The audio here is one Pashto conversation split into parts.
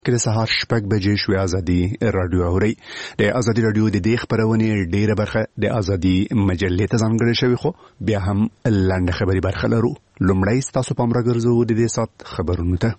کله سهار شپږ بجې شوې ازادي رادیو اوري د ازادي رادیو د دې خبرونه ډیره برخه د ازادي مجلې ته ځانګړې شوی خو بیا هم لاندې خبري برخه لرو لومړی تاسو پام راګرځو د دې سات خبرونه ته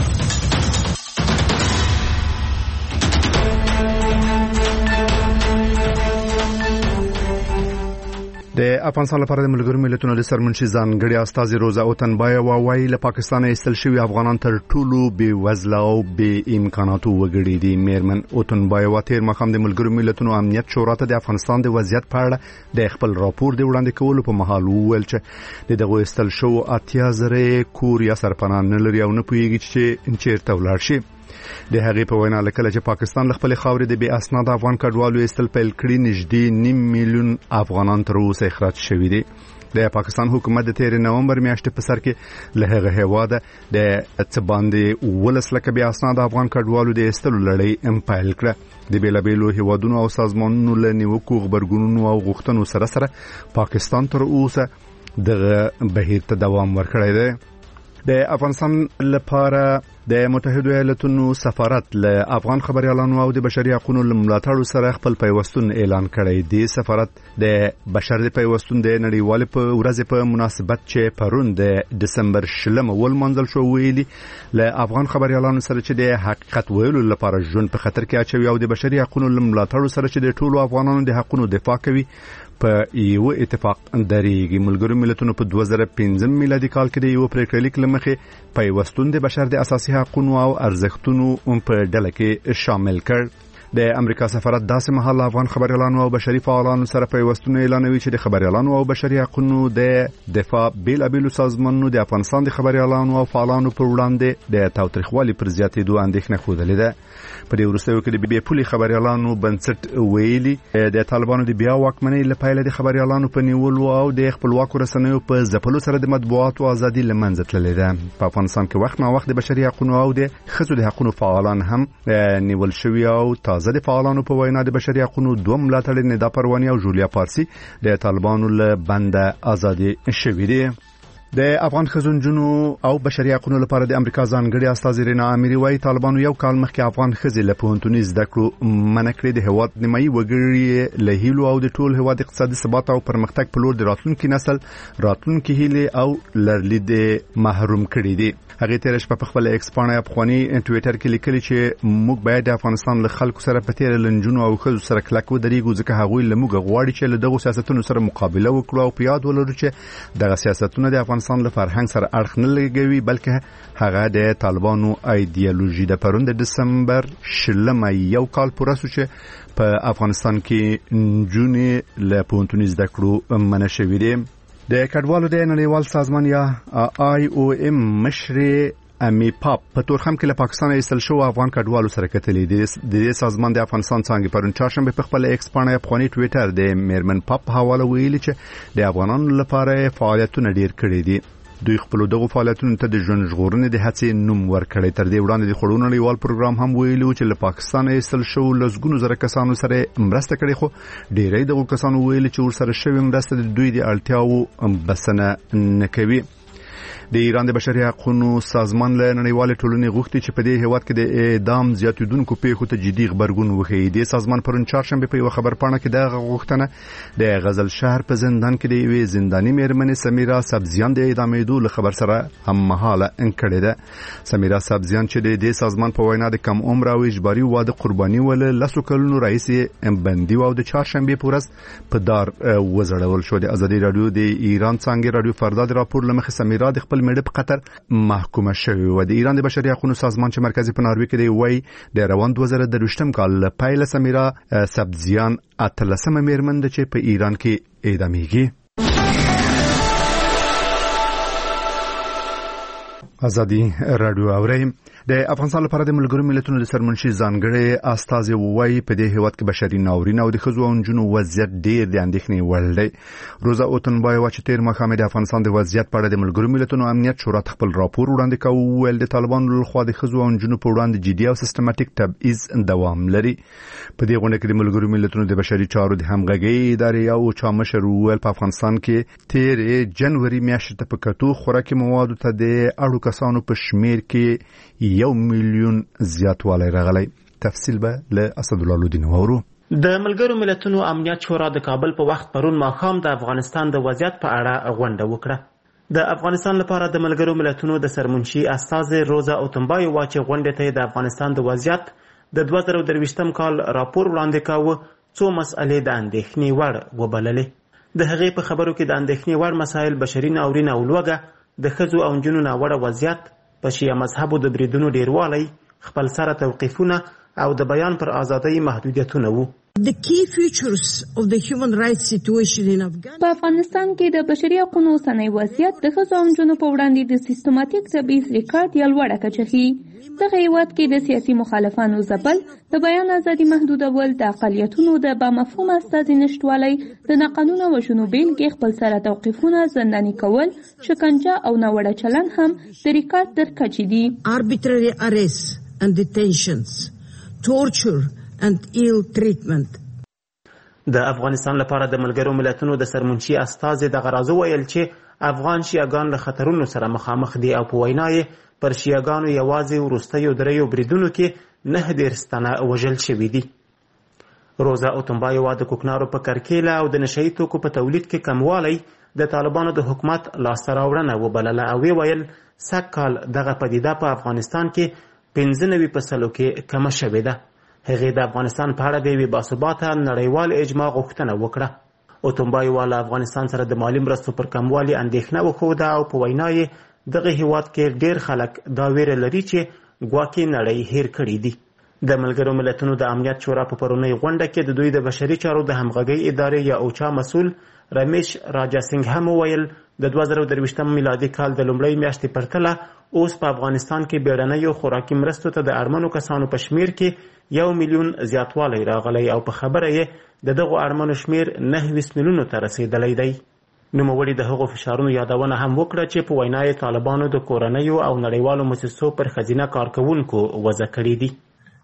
د افغانستان لپاره د ملګرو ملتونو د سرمنشي ځانګړي استاذ روزا اوتنبایا وايي له پاکستان ایستل شوی افغانان تر ټولو بې وزله او بې امکاناتو وګړي دي. میرمن اوتنبایا واتیر مخام د ملګرو ملتونو امنیت شورا ته د افغانستان د وضعیت په اړه د خپل راپور د وړاندې کولو په مهال وویل چې دغه ایستل شو 80,000 کور یا سرپناه نه لري او نه پوهیږي چې چیرته ولاړ شي. د هغې په وینا لکه چې پاکستان خپل خاورې د بې اسناد افغان کډوالو ایستل پیل کړي نږدې 9 میلیون افغانان تر اوسه اخراج شوي دي. د پاکستان حکومت د 13 نومبر میاشتې په سر کې له هغه هیواده د څباندې ولس لکه بې اسناد افغان کډوالو د ایستلو لړۍ پیل کړه. د بیلابیلو هیوادونو او سازمانونو له نیوکو خبرګونونو او غوښتنو سره پاکستان تر اوسه د بهیر ته دوام ورکړی دی. د افغانستان لپاره د متحده ایالاتونو سفارت له افغان خبريالانو او د بشري حقوقو ملاتړ سره خپل پیوستون اعلان کړی دی. سفارت د بشري پیوستون د نړیوال په ورځ په مناسبت چې پرون د دسمبر 10 ولمنځل شو ویلي له افغان خبريالانو سره چې د حقیقت ویلو لپاره ژوند په خطر کې اچوي او د بشري حقوقو ملاتړ سره چې د ټولو افغانانو د حقوقو دفاع کوي په یو اتفاق درېږي. ملګرو ملتونو په 2015 میلادي کال کې د یو پریکړلیک لمخې پیوستون د بشر د اساسي حقوقو او ارزښتونو په ډله کې شامل کړ. د امریکا سفارت داسې مهال افغان خبريالانو او بشري فعالانو سره پیوستون اعلانوي چې د خبريالانو او بشري حقوقو د دفاع بیلابیلو سازمانونو د افغانستان د خبريالانو او فعالانو پر وړاندې د تاوتریخوالي پر زیاتېدو اندېښنه خوده ده. په دې وروستیو کې د بې پولي خبريالانو بنسټ ویلي د طالبانو د بیا واکمنۍ لپاره د خبريالانو په نیولو او د خپلواکو رسنیو په ځپلو سره د مطبوعاتو ازادي لمنځه تللې ده. په افغانستان کې وخت نا وخت د بشري حقوقو او د ښځو د حقوقو فعالان هم نیول شوي او تازه د فعالانو په وینا د بشري حقوقو دوه ملاتړي ندا پرواني او جولیا پارسي د طالبانو له بنده ازادي شوي دي. د افغان خزونجونو او بشري حقوقو لپاره د امریکا ځانګړي استاذ رینا اميري وايي طالبانو یو کال مخکې افغان خزې له پوهنتوني زده کړو منع کړې د هواد نیمایي وګړي له هیلو او د ټول هواد اقتصادي ثبات او پرمختګ په لور د راتلونکي نسل راتلونکي هیله او لرلید محروم کړي دي. هغه تیر شپه په خپل ایکس باندې افغاني ټوئیټر کې لیکلي چې موږ باید د افغانستان له خلکو سره په تیر لنجونو او خزو سره کلک ودرېږو ځکه هغوی له موږ غواړي چې له دغه سیاستونو سره مقابله وکړو او په یاد ولرو چې دغه سیاستونه د افغانستان له فرهنګ سره اړخ نه لګوي بلکې هغه د طالبانو ایدئولوژي د پرون د دسمبر 10 یو کال پوره شو چې په افغانستان کې جونې له پوهنتوني زده کړو منع شوې دي. د کډوالو د نړیوال سازمان یا IOM مشر امی پاپ په تورخم کې له پاکستان ایستل شو افغان کډوالو سره کتلې دي. د سازمان د افغانستان څنګه پرون چهارشنبه په خپل ایکس باندې افغاني ټوئیټر د میرمن پاپ حواله ویلي چې د افغانانو لپاره فعالیتونه ډیر کړي دي. دوی خپل دغه فعالیتونو ته د ژوند ژغورنې د هڅې نوم ورکړی. تر دې وړاندې د خړونو نړیوال پروګرام هم ویلو چې له پاکستان ایستل شو لسګونو زره کسانو سره مرسته کړي خو ډیری دغه کسانو ویلي چې ورسره شوی مرسته د دوی د اړتیاو بسنه نه کوي. د ایران د بشري حقوقو سازمان له نړیوال ټولنې غوښتي چې په دې هیواد کې د اعدام زیاتیدونکو پیښو ته جدي خبرګون وښیي. د سازمان پرون چهارشنبه په یو خبرپاڼه کې د غوښتنه د غزل شهر په زندان کې د یوې زنداني میرمنې سمیرا سبزیان د اعدامېدو له خبر سره هم مهاله انکړې ده. سمیرا سبزیان چې د سازمان په وینا د کم عمر او اجباري واده قرباني ول لسو کلونو رئیس بندي او د چهارشنبه په ورځ په دار وزړول شو. د ازادي رادیو د ایران څنګه رادیو فردا د راپور لمخې سمیرا د خپل مړه په قطر محکومه شوی و. د ایران د بشري حقوقو سازمان چې مرکزی په ناروې کې دی وای د روان 2023 کال پایله سمیرا سبزیان اتلسمه میرمن ده چې په ایران کې اعدامیږي. ازادي رادیو اوري د افغانستان لپاره د ملګرو ملتونو د سرمنشي ځانګړي استاذ وای په دې هیواد کې بشري ناورین او د خزو او جنو وضعیت ډیر د اندېښنې وړ دی. روزا اوتنبایا چې تیر مخامه د افغانستان د وضعیت په اړه د ملګرو ملتونو امنیت شورا خپل راپور وړاندې کوي ول د طالبانو لخوا د خزو او جنو په وړاندې جدي او سیستماتیک تبعیض دوام لري. په دې غونډه کې د ملګرو ملتونو د بشري چارو د همغږي ادارې او چامشر ول په افغانستان کې تیر جنوري میاشتې ته په کتو خوراکي موادو ته د اړو کسانو په شمیر کې 1 میلیون زیاتوالی راغلی. تفصیل به له اسدالله لودین وورو. د ملګرو ملتونو امنیت شورا د کابل په وخت پرون ماښام د افغانستان د وضعیت په اړه غونډه وکړه. د افغانستان لپاره د ملګرو ملتونو د سرمنشي استازي روزا اوتنبای واچ غونډه ته د افغانستان د وضعیت د 2023م کال راپور وړاندې کاوه، څو مسئلې د اندېښنې وړ وبللې. د هغې په خبرو کې د اندېښنې وړ مسایل بشري ناورین او لوږه، د ښځو او نجونو ناوړه وضعیت، په شیعه مذهبو د بریدونو ډیروالی، خپل سره توقیفونه او د بیان پر ازادۍ محدودیتونه وو. په افغانستان کې د بشري حقوقو اوسنی وضعیت د ښځو او نجونو په وړاندې د سیستماتیک تبعیض ریکارډ یا لوړه کچه ښيي. دغه هیواد کې د سیاسي مخالفانو ځپل، د بیان ازادي محدودول، د اقلیتونو د بامفهومه استازي نشتوالی، د ناقانونه وژنو بیلګې، خپل سره توقیفونه، زنداني کول، شکنجه او ناوړه چلن هم د ریکارډ در کچې دي. Arbitrary arrests and detentions, torture and ill treatment. د افغانستان لپاره د ملګرو ملتونو د سرمنشي استازي دغه راز وویل چې افغان شیعهګان له خطرونو سره مخامخ دي او په وینا یې پر شیعهګانو یوازې وروستیو دریو بریدونو کې 19 تنه وژل شوي دي. روزا اوتنبای د کوکنارو په کرکیله او د نشهیي توکو په تولید کې کموالی د طالبانو د حکومت لاسته راوړنه وبلله او ویل سږ کال دغه پدیده په افغانستان کې 95% کې کمه شوې ده. هغې د افغانستان په اړه د یوې باثباته نړیوال اجماع غوښتنه وکړه. اوتنبای له افغانستان سره د مالي مرستو پر کموالي اندېښنه وښوده او په وینا یې دغه هیواد کې ډېر خلک دا ویره لري چې ګواکې نړۍ هیر کړي دي. د ملګرو ملتونو د امنیت شورا په پرونۍ غونډه کې د دوی د بشري چارو د همغږۍ ادارې یا اوچا مسؤل رمیش راجاسینګ هم وویل د 2023 میلادي کال د لومړۍ میاشتې پرتله اوس په افغانستان کې بیړنیو خوراکي مرستو ته د اړمنو کسانو په شمیر کې 1 میلیون زیاتوالی راغلی او په خبره یې د دغو اړمنو شمیر 19 میلیونو ته رسیدلی دی. نوموړي د هغو فشارونو یادونه هم وکړه چې په وینا یې طالبانو د کورنیو او نړیوالو مؤسسو پر ښځینه کارکوونکو وضع کړي دي.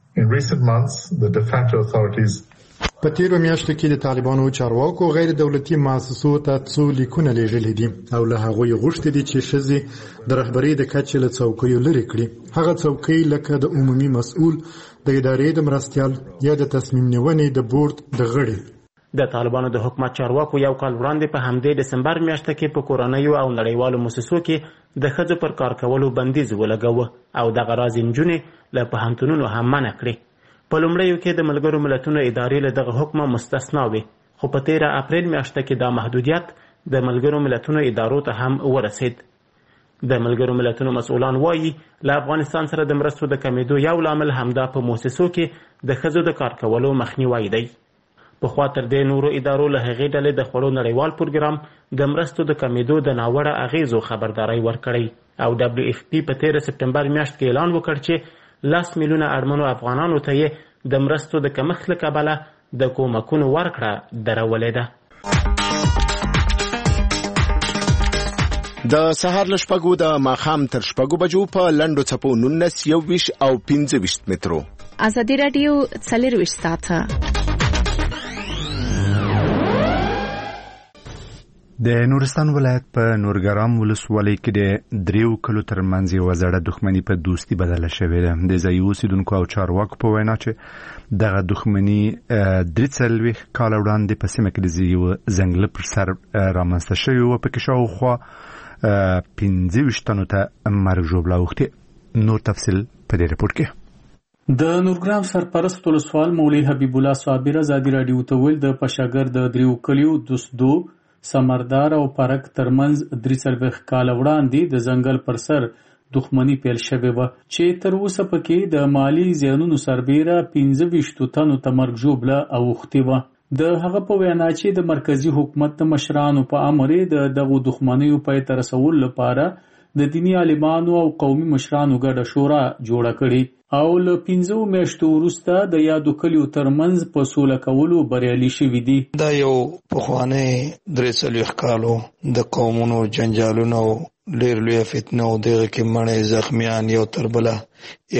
په تیرو میاشتو کې د طالبانو چارواکو غیر دولتي مؤسسو ته څو لیکونه لیږلي دي او له هغوی غوښتي دي چې ښځې د رهبرۍ د کچې له څوکیو لرې کړي. هغه څوکۍ لکه د عمومي مسؤل، د ادارې د مرستیال یا د تصمیم نیونې د بورډ د غړي. د طالبانو د حکومت چارواکو یو کال وړاندې په همدې ډسمبر میاشته کې په کورنیو او نړیوالو مؤسسو کې د ښځو پر کار کولو بندیز ولګاوه او دغه راز نجونې له پوهنتونونو هم منع کړې. په لومړیو کې د ملګرو ملتونو ادارې له دغه حکمه مستثنا وې، خو په 13 اپریل میاشته کې دا محدودیت د ملګرو ملتونو ادارو ته هم ورسید. د ملګرو ملتونو مسؤلان وایي له افغانستان سره د مرستو د کمیدو یو لامل همدا په مؤسسو کې د ښځو د کار کولو مخنیوی دی. پخوا تر دې نورو ادارو له هغې ډلې د خوړو نړیوال پروګرام د مرستو د کمیدو د ناوړه اغیزو خبرداری ورکړی او WFP په 13 سپټمبر میاشت کې اعلان وکړ چې 10 میلیونه اړمنو افغانانو ته یې د مرستو د کمښت له کبله د کومکونو ورکړه درولې ده. د سهار له شپږو د ماښام تر شپږو بجو په لنډو څپو 19 21 او 25 مترو. ازادي راډیو 24 ساعته. د نورستان ولایت په نورګرام ولسوالۍ کې د دریو کلو ترمنځ یوه زړه دښمني په دوستي بدله شوې ده. د ځایي اوسېدونکو او چارواکو په وینا چې دغه دښمني 43 کاله وړاندې په سیمه کې د یوه ځنګله پر سر رامنځته شوې وه. پکې شاوخوا 25 تنو ته مرګ ژوبله اوښتې. نور تفصیل په دې رپورټ کې. د نورګرام سرپرست ولسوال مولوي حبیب الله صابر ازادي راډیو ته ویل د پشاګر د دریو کلیو دوستدو سمردار او پرک ترمنځ 43 کاله وړاندې د ځنګل پر سر دښمني پیل شوې وه چې تر اوسه پکې د مالی زیانونو سربیره 25 تنو ته مرګ ژوبله اوښتې وه. د هغه په وینا چې د مرکزي حکومت د مشرانو په امر د دغو دښمنیو پای ته رسولو لپاره د دیني عالمانو او قومي مشرانو ګډه شورا جوړه کړې او له 15 میاشتو وروسته د یادو کلیو ترمنځ په سوله کولو بریالي شوي دي. دا یو پخوانی 43 کالو د قومونو جنجالونو ډېر لویه فتنه او دغه کې مړی زخمیان یو تر بله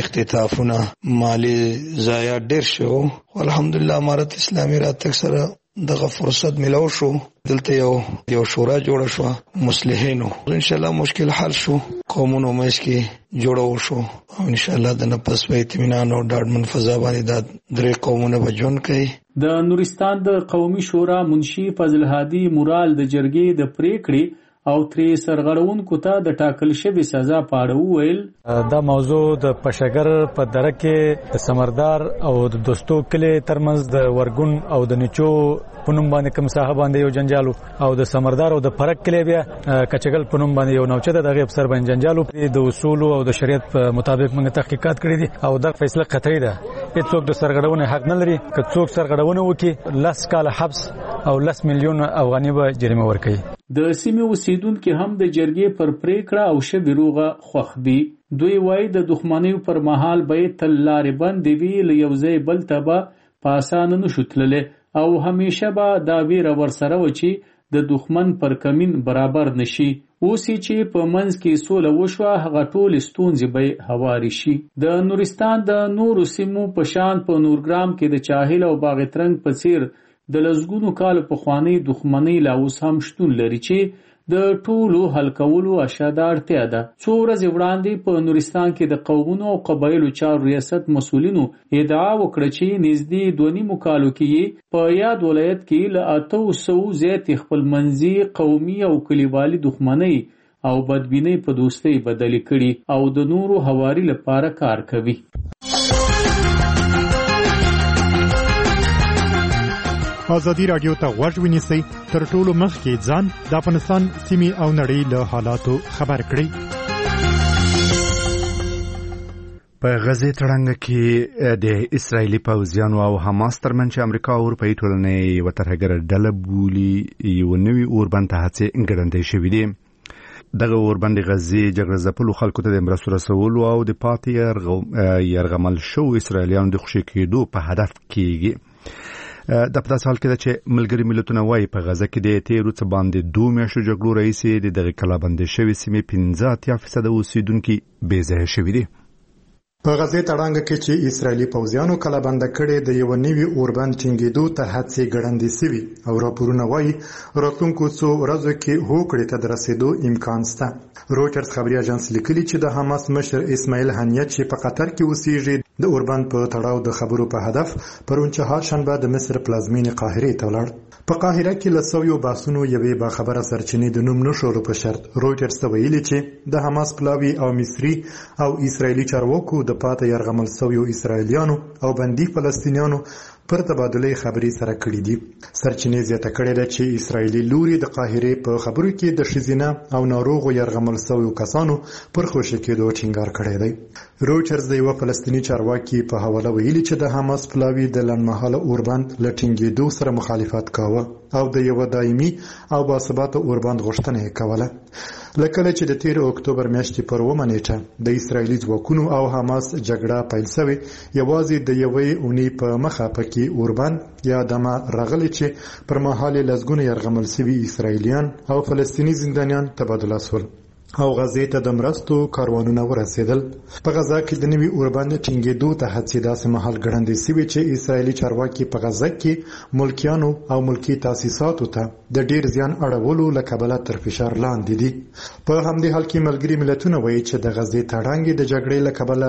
اختطافونه مالي ضایعات ډېر شو. الحمدلله امارت اسلامي راتګ سره دغه فرصت ملو شو، دلته یو شورا جوړه شو مصلحینو، ان شاء الله مشکل حل شو، قومونو مېش کې جوړو شو او ان شاء الله د نفس په اطمینان او ډاډمن فضا باندې د درې قومونو بجون کوي. د نورستان د قومي شورا منشي فضل هادي مورال د جرګې د پریکړې او ترې سرغړونکو ته د ټاکل شوی سزا په اړه وویل. دا موضوع د پشګر په دره کې د سمردار او د دوستو کلی ترمنځ د ورګون او د نچو پونم باندې کوم صاحب باندې یو جنجالو او د سمردار او د فرق کلی بیا کچګل پونم باندې یو نوچه د غیب سر باندې جنجالو د اصول او د شریعت په مطابق موږ تحقیقات کړی دي او دا فیصله قطعي ده. هیڅوک د سرغړونې حق نه لري. که څوک سرغړونه وکړي 10 کال حبس او 10 میلیون افغاني به جریمه ورکړي. د سیمې اوسیدونکو هم د جرګې پر پریکړه او شبي روغه خوښ دي. دوی وایي د دښمنۍ پر مهال به تل لارې بندې وي، له یو ځای بل ته به په اسانه نشو تللی او همیشه به دا ویره ورسره و چې د دښمن پر کمین برابر نشي. اوس چې په منځ کې سوله وشوه، هغه ټولې ستونزې به هوارې شي. د نورستان د نورو سیمو په شان په نورګرام کې د چاهل او باغترنګ په څیر د لسګونو کالو پخوانۍ دښمنۍ لا اوس هم شتون لري چې د ټولو حل کولو اشده اړتیا ده. څو ورځې وړاندې په نورستان کې د قومونو او قبایلو چارو ریاست مسؤلینو ادعا وکړه چې نږدې 2.5 کالو کې په یاد ولایت کې له 800 زیات خپلمنځي قومي او کلیوالي دښمنۍ او بدبینۍ په دوستۍ بدلې کړي او د نورو هواري لپاره کار کوي. ازادي رادیو ته غوږ ونیسئ، تر ټولو مخکې ځان د افغانستان سیمې او نړۍ له حالاتو خبر کړئ. په غزې تړنګ کې د اسرایلی پوځیانو او حماس ترمنځ امریکا او اروپایي ټولنې یو ترهګر ډله بولي یو نوی اوربند ته هڅې ګړندې شوې دي. دغه اوربند غزې جګړه ځپلو خلکو ته د مرستو رسولو او د پاتې یرغمل شو اسرایلیانو د خوشي کېدو په هدف کېږي. د په داسې حال کې ده چې ملګري ملتونه وایي په غزه کې د تیرو څه باندې 2 میاشتو جګړو راهیسې د دغې کلابندې شوې سیمې 15% اوسیدونکي بې ځایه شوي دي. په غزې تړانګ کې چې اسرایلی پوځیانو کلابند کړي د یو نوي اوربند ټینګېدو ته هڅې ګړندې سوي او راپورونه وایي راتلونکو څو ورځو کې هوکړې ته د رسېدو امکان شته. رویټرز خبري اژانس لیکلي چې د حماس مشر اسماعیل هنیه چې په قطر کې اوسېږي د اوربند په تړاو د خبرو په هدف پرون چهارشنبه د مصر پلازمینې قاهرې ته ولاړ. په قاهره کې له سویو بحثونو یوې باخبره سرچینې د نوم نشولو په شرط رویټرز ته ویلي چې د حماس پلاوي او مصري او اسرایلی چارواکو د پاتې یرغمل سویو اسرایلیانو او بندي فلسطینیانو پر تبادله خبري سره کړې دي. سرچینې زیاته کړې ده چې اسرایلی لوري د قاهره په خبرو کې د شزینه او ناروغ یرغمل سویو کسانو پر خوشی کېدو ټینګار کړی دی. رویټرز د یو فلسطینی چارواکي په حواله ویلي چې د حماس پلاوي د لنډمهاله اوربند لټینګېدو سره مخالفت کاوه او د یو دایمي او باثباته اوربند غوښتنه کوله. لکه چې د 13 اکتوبر میاشتې پر 1 نیټه د اسرایلی ځواکونو او حماس جګړه پیل شوه، یوازې د یوې اونۍ په مخه پکې اوربند یا دمه راغلی چې پر مهال لزګونه یرغمل شوي اسرایلیان او فلسطینی زندانیان تبادله شول او غزې ته د مرستو کاروانونه ورسېدل. په غزه کې د نوي اوربند ټینګېدو ته هڅې داسې مهال ګړندې شوې چې اسرایلی چارواکي په غزه کې ملکیانو او ملکی تاسیساتو ته د ډیر زیان اړولو له کبله تر فشار لاندې دي. په همدې حال کې ملګري ملتونه وایي چې د غزې تړانګ د جګړې له کبله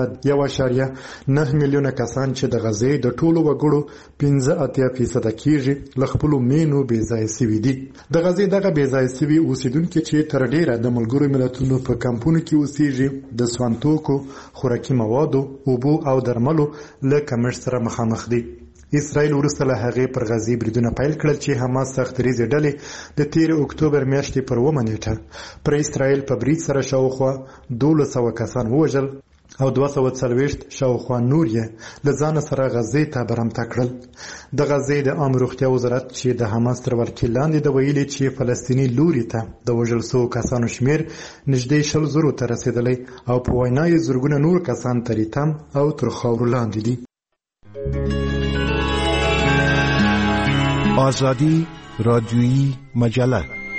1.9 میلیونه کسان چې د غزې د ټولو وګړو 85% کېږي له خپلو مینو بې ځایه شوي دي. د غزې دغه بې ځایه شوي اوسیدونکي چې تر ډیره د ملګرو ملتونو په کمپونو کې اوسېږي د سوانتوکو، خوراکي موادو، اوبو او درملو له کمښت سره مخامخ دي. اسرائیل وروسته له هغې پر غزې بریدونه پیل کړل چې حماس سختریزې ډلې د 13 اکتوبر میاشتې پر 1 نیټه پر اسرائیل په برید سره شاوخوا 1200 کسان ووژل او 240 شاوخوا نور یې له ځان سره غزې ته برمته کړل. د غزې د عامه روغتیا وزارت چې د حماس تر ولکې لاندې د ویلي چې فلسطینی لوري ته د وژل شوو کسانو شمیر نږدې 100,000 ته رسېدلی او په وینا یې زرګونه نور کسان تر تم او تر خاورو لاندې دي. آزادی رادیویی مجله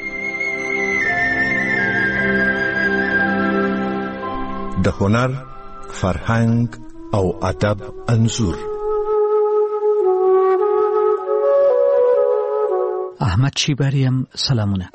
د هنر، فرهنګ او ادب انځور. احمد شیبریم سلامونه.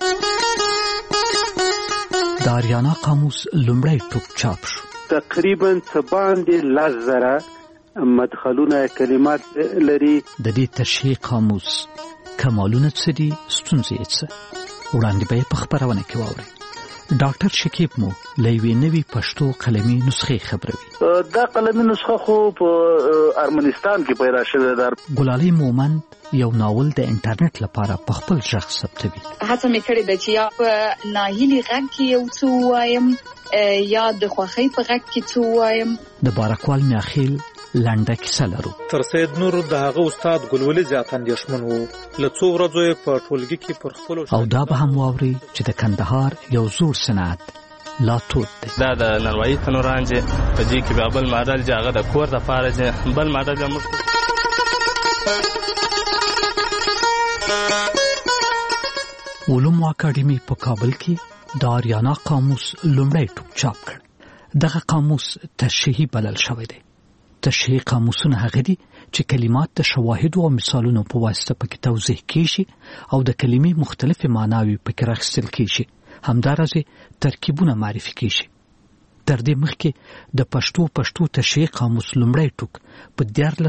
د آریانا قاموس لومړی ټوک چاپ شو. تقریبا څه باندې 10,000 مدخلونه کلمات لري. د دې تشریح قاموس کمالونه څه دي، ستونزې څه، وړاندې به په خبرونه کې واوري. ډاکټر شکیب مو لوي نوی پښتو قلمي نسخه خبروي. دا قلمي نسخه خو په ارمنستان کې پیدا شوې ده. ګلالي مومن یو ناول د انټرنیټ لپاره په خپل ژغ ثبتوي. هڅه مې کړې ده چې یا په ناهیلي غږ کې یو څه وایم یا د خوښۍ په غږ کې څه وایم. د بارکوال میاخیل لنډه کیسه لرو. تر سید نور د هغه استاد ګلولي زیات اندېښمن وو. له څو ورځو په ټولګي کې پر خپل او دا به هم واوري چې د کندهار یو زوړ صنعت لا توت دی. دا د نړۍ تنورانځي په دې کې به بل ماډل جاغه د کور د فارجه بل ماډل موږ علومو اکاډمي په کابل کې د آریانا قاموس لومړی ټوک چاپ کړ. دغه قاموس تشریحي بلل شوی دی. تشریحي قاموسونه هغه دي چې کلمات د شواهد او مثالونو په واسطه پکې توضیح کیږي او د کلمې مختلفې معناوي پکې راخستل کیږي. همدارسه ترکیبونه معرفي کیږي. تر دې مخکې د پښتو تشریحي قاموس لومړی ټوک په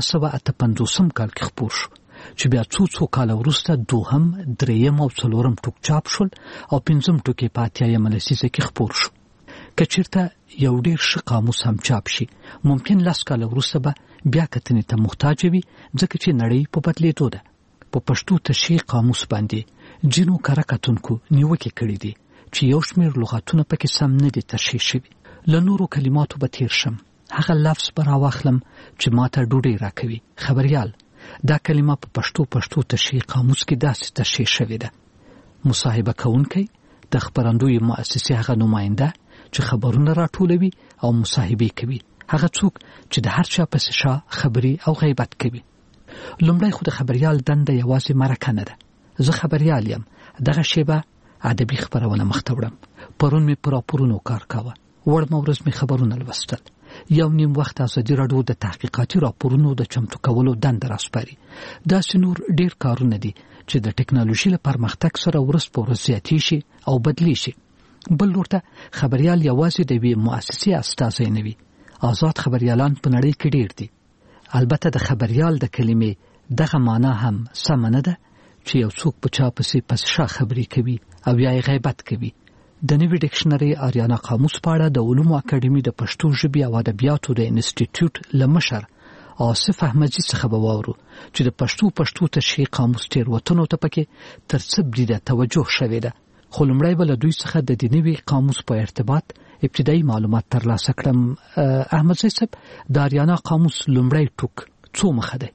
1958 کال کې خپور شو چې بیا څو کال وروسته دوهم، دریم او څلورم ټوک چاپ شول او پنځم ټوک په 80 لسیزه کې خپور شو. که چیرته یو ډیر ښه قاموس هم چاپ شي، ممکن 10 کال وروسته به بیا کتنې ته محتاج وي، ځکه چې نړۍ په بدلیدو ده. په پښتو تشریحي قاموس باندې جنو کره کتونکو نیوکې کړې دي چې یو شمېر لغاتونه پکې سم نه دي تشریح شوي. له نورو کلماتو به تیر شم. هغه لفظ به راواخلم چې ماته ډوډۍ راکوي. خبریال، دا کلمه په پښتو تشریحي قاموس کې داسې تشریح شوې ده. مصاحبه کوونکی د خبرندوی مؤسسې هغه نماینده چې خبرونه راټولوي او مصاحبه کوي. هغه څوک چې د هر چا پس شا خبري او غیبت کوي. لومړی خو د خبریال دنده یوازې مرکه نه ده. زه خبریال یم. دغه شیبه ادبي خبرونه مخته وړم. پرون می پر راپورونو کار کاوه. وړم ورځ می خبرونه لوستل. یو نیم وخت ازادي راډیو د تحقیقاتي راپورونو د چمتو کولو دنده راسپاري. دا نور ډیر کارونه دي چې د ټکنالوژي له پرمختګ سره ورځ په ورځ زیاتې شي او بدلی شي. بل لورته خبریال یوازې د وی مؤسسې استازی نه وي. آزاد خبریالان په نړۍ کې ډیر دي. البته د خبریال د کلمې دغه معنا هم سم نه ده چې یو څوک په چا پس شا خبري کوي او یا غیبت کوي. د نوي ډکشنري آریانا قاموس په اړه د علومو اکاډمي د پښتو ژبې او ادبیاتو د انسټیټیوټ لمشر آصف احمدی څخه به واورو چې د پښتو تشریحي قاموس تیروتنو ته پکې تر څه بریده توجه شوې ده. خو لومړی به له دوی څخه د دې نوي قاموس په ارتباط ابتدایي معلومات ترلاسه کړم. احمد صاحب، د آریانا قاموس لومړی ټوک څو مخه ده؟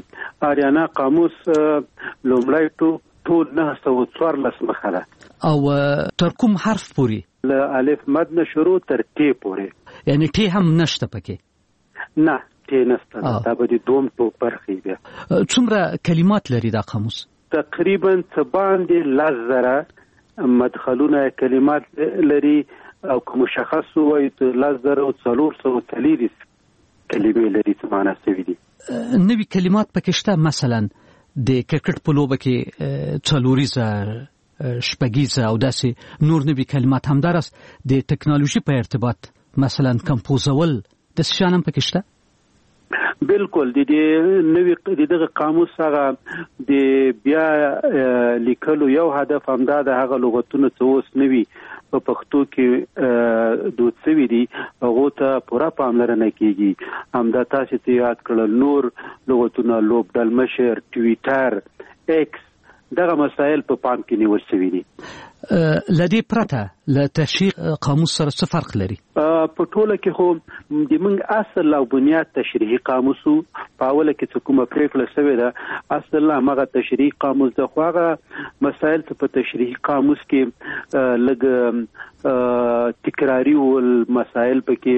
آریانا قاموس لومړی ټوک ټول 914 مخه ده. او تر کوم حرف پورې؟ له الف مد نه شروع تر ت پورې. یعنی ت هم نشته پکې؟ نه، ت نشته. دا به د دوم ټوک برخې ده. څومره کلمات لري دا قاموس؟ تقریبا څه باندې 10,000 مدخلونه کلمات لري او کوم مشخص وایي 10,430 کلمې لري چې معنا سوي دي. نوي کلمات پکې شته. مثلا د کرکټ په لوبه کې څلوریزه، شپږیزه او داسې نور نوي کلمات. همدارس د ټکنالوژي په ارتباط مثلا کمپوزول د شانم پکې شته. بالکل د دې نوې دغه قاموس هغه د بیا لیکلو یو هدف همدا د هغه لغتونه چې اوس نوي په پښتو کې دود شوي دي هغه ته پوره پاملرنه کیږي. همدا تاسو ته یاد کړل نور لغتونه لوبډل مشر، ټویټر، ایکس، دغه مسائل په پام کې نیول شوي دي. لدی پرته له تشریح قاموس سره څه فرق لري؟ په ټوله کې خو د موږ اصل او بنیاد تشریحي قاموس په اوله کې څه کومه پریکړه شوې ده، اصل هغه تشریحي قاموس د خواغه مسائل په تشریحي قاموس کې لږ تکراری او مسائل پکې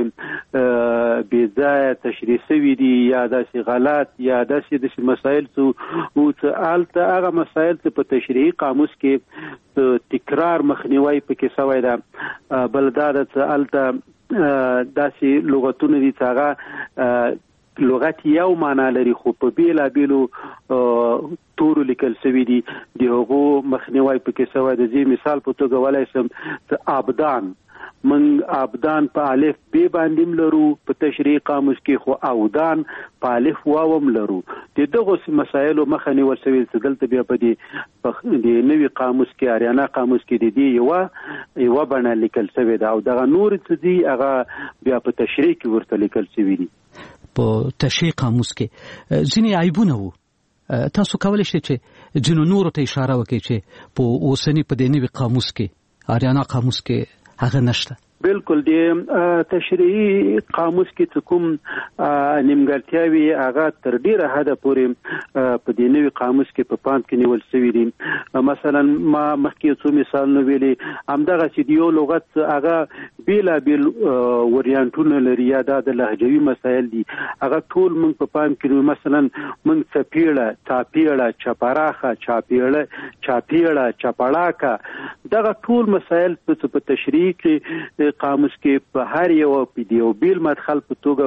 بې ځای تشریح شوي دي یا داسې غلط یا داسې مسائل او څه هغه مسائل په تشریحي قاموس کې تکرار مخنیوي پکې شوی ده. بل دا د الته داسې لغتونه دي چې هغه لغت یو معنا لري خو په بیلابیلو تورو لیکل شوی دي د هغو مخنیوي پکې شوی د دې مثال په توګه ولای سم آبدان من آبدان په الف ب باندې لرو په تشریح قاموس کې خو اودان په الف واو لرو د دغه مسایلو مخنیوي شوی چې دلته بیا په دې نوې قاموس کې اریانا قاموس کې د دې یو بڼه لیکل شوی دا او دغه نور څه دي هغه بیا په تشریح کې ورته لیکل شوی دي په تشریح قاموس کې ځینې عیبونه وو تاسو کولی شئ چې ځینو نورو ته اشاره وکړئ چې په اوسني په دې نوي قاموس کې اریانا قاموس کې هغه نشته بالکل د تشریحي قاموس کې کوم نیمګړتیاوي هغه تر ډیره حده پورې په دې نوي قاموس کې په پام کې نیول شوی دي مثلا ما مخکې څو مثالونه ویلي همدغه چې یو لغت هغه بیلابیل وریانټونه لري یا د لهجوي مسایل دي هغه ټول موږ په پام کې مثلا موږ څپېړه چاپېړه چپراخه چاپېړه چپړاکه دغه ټول مسایل په تشریح کې قاموس کې په هر یو پیډیو بیل مدخل په توګه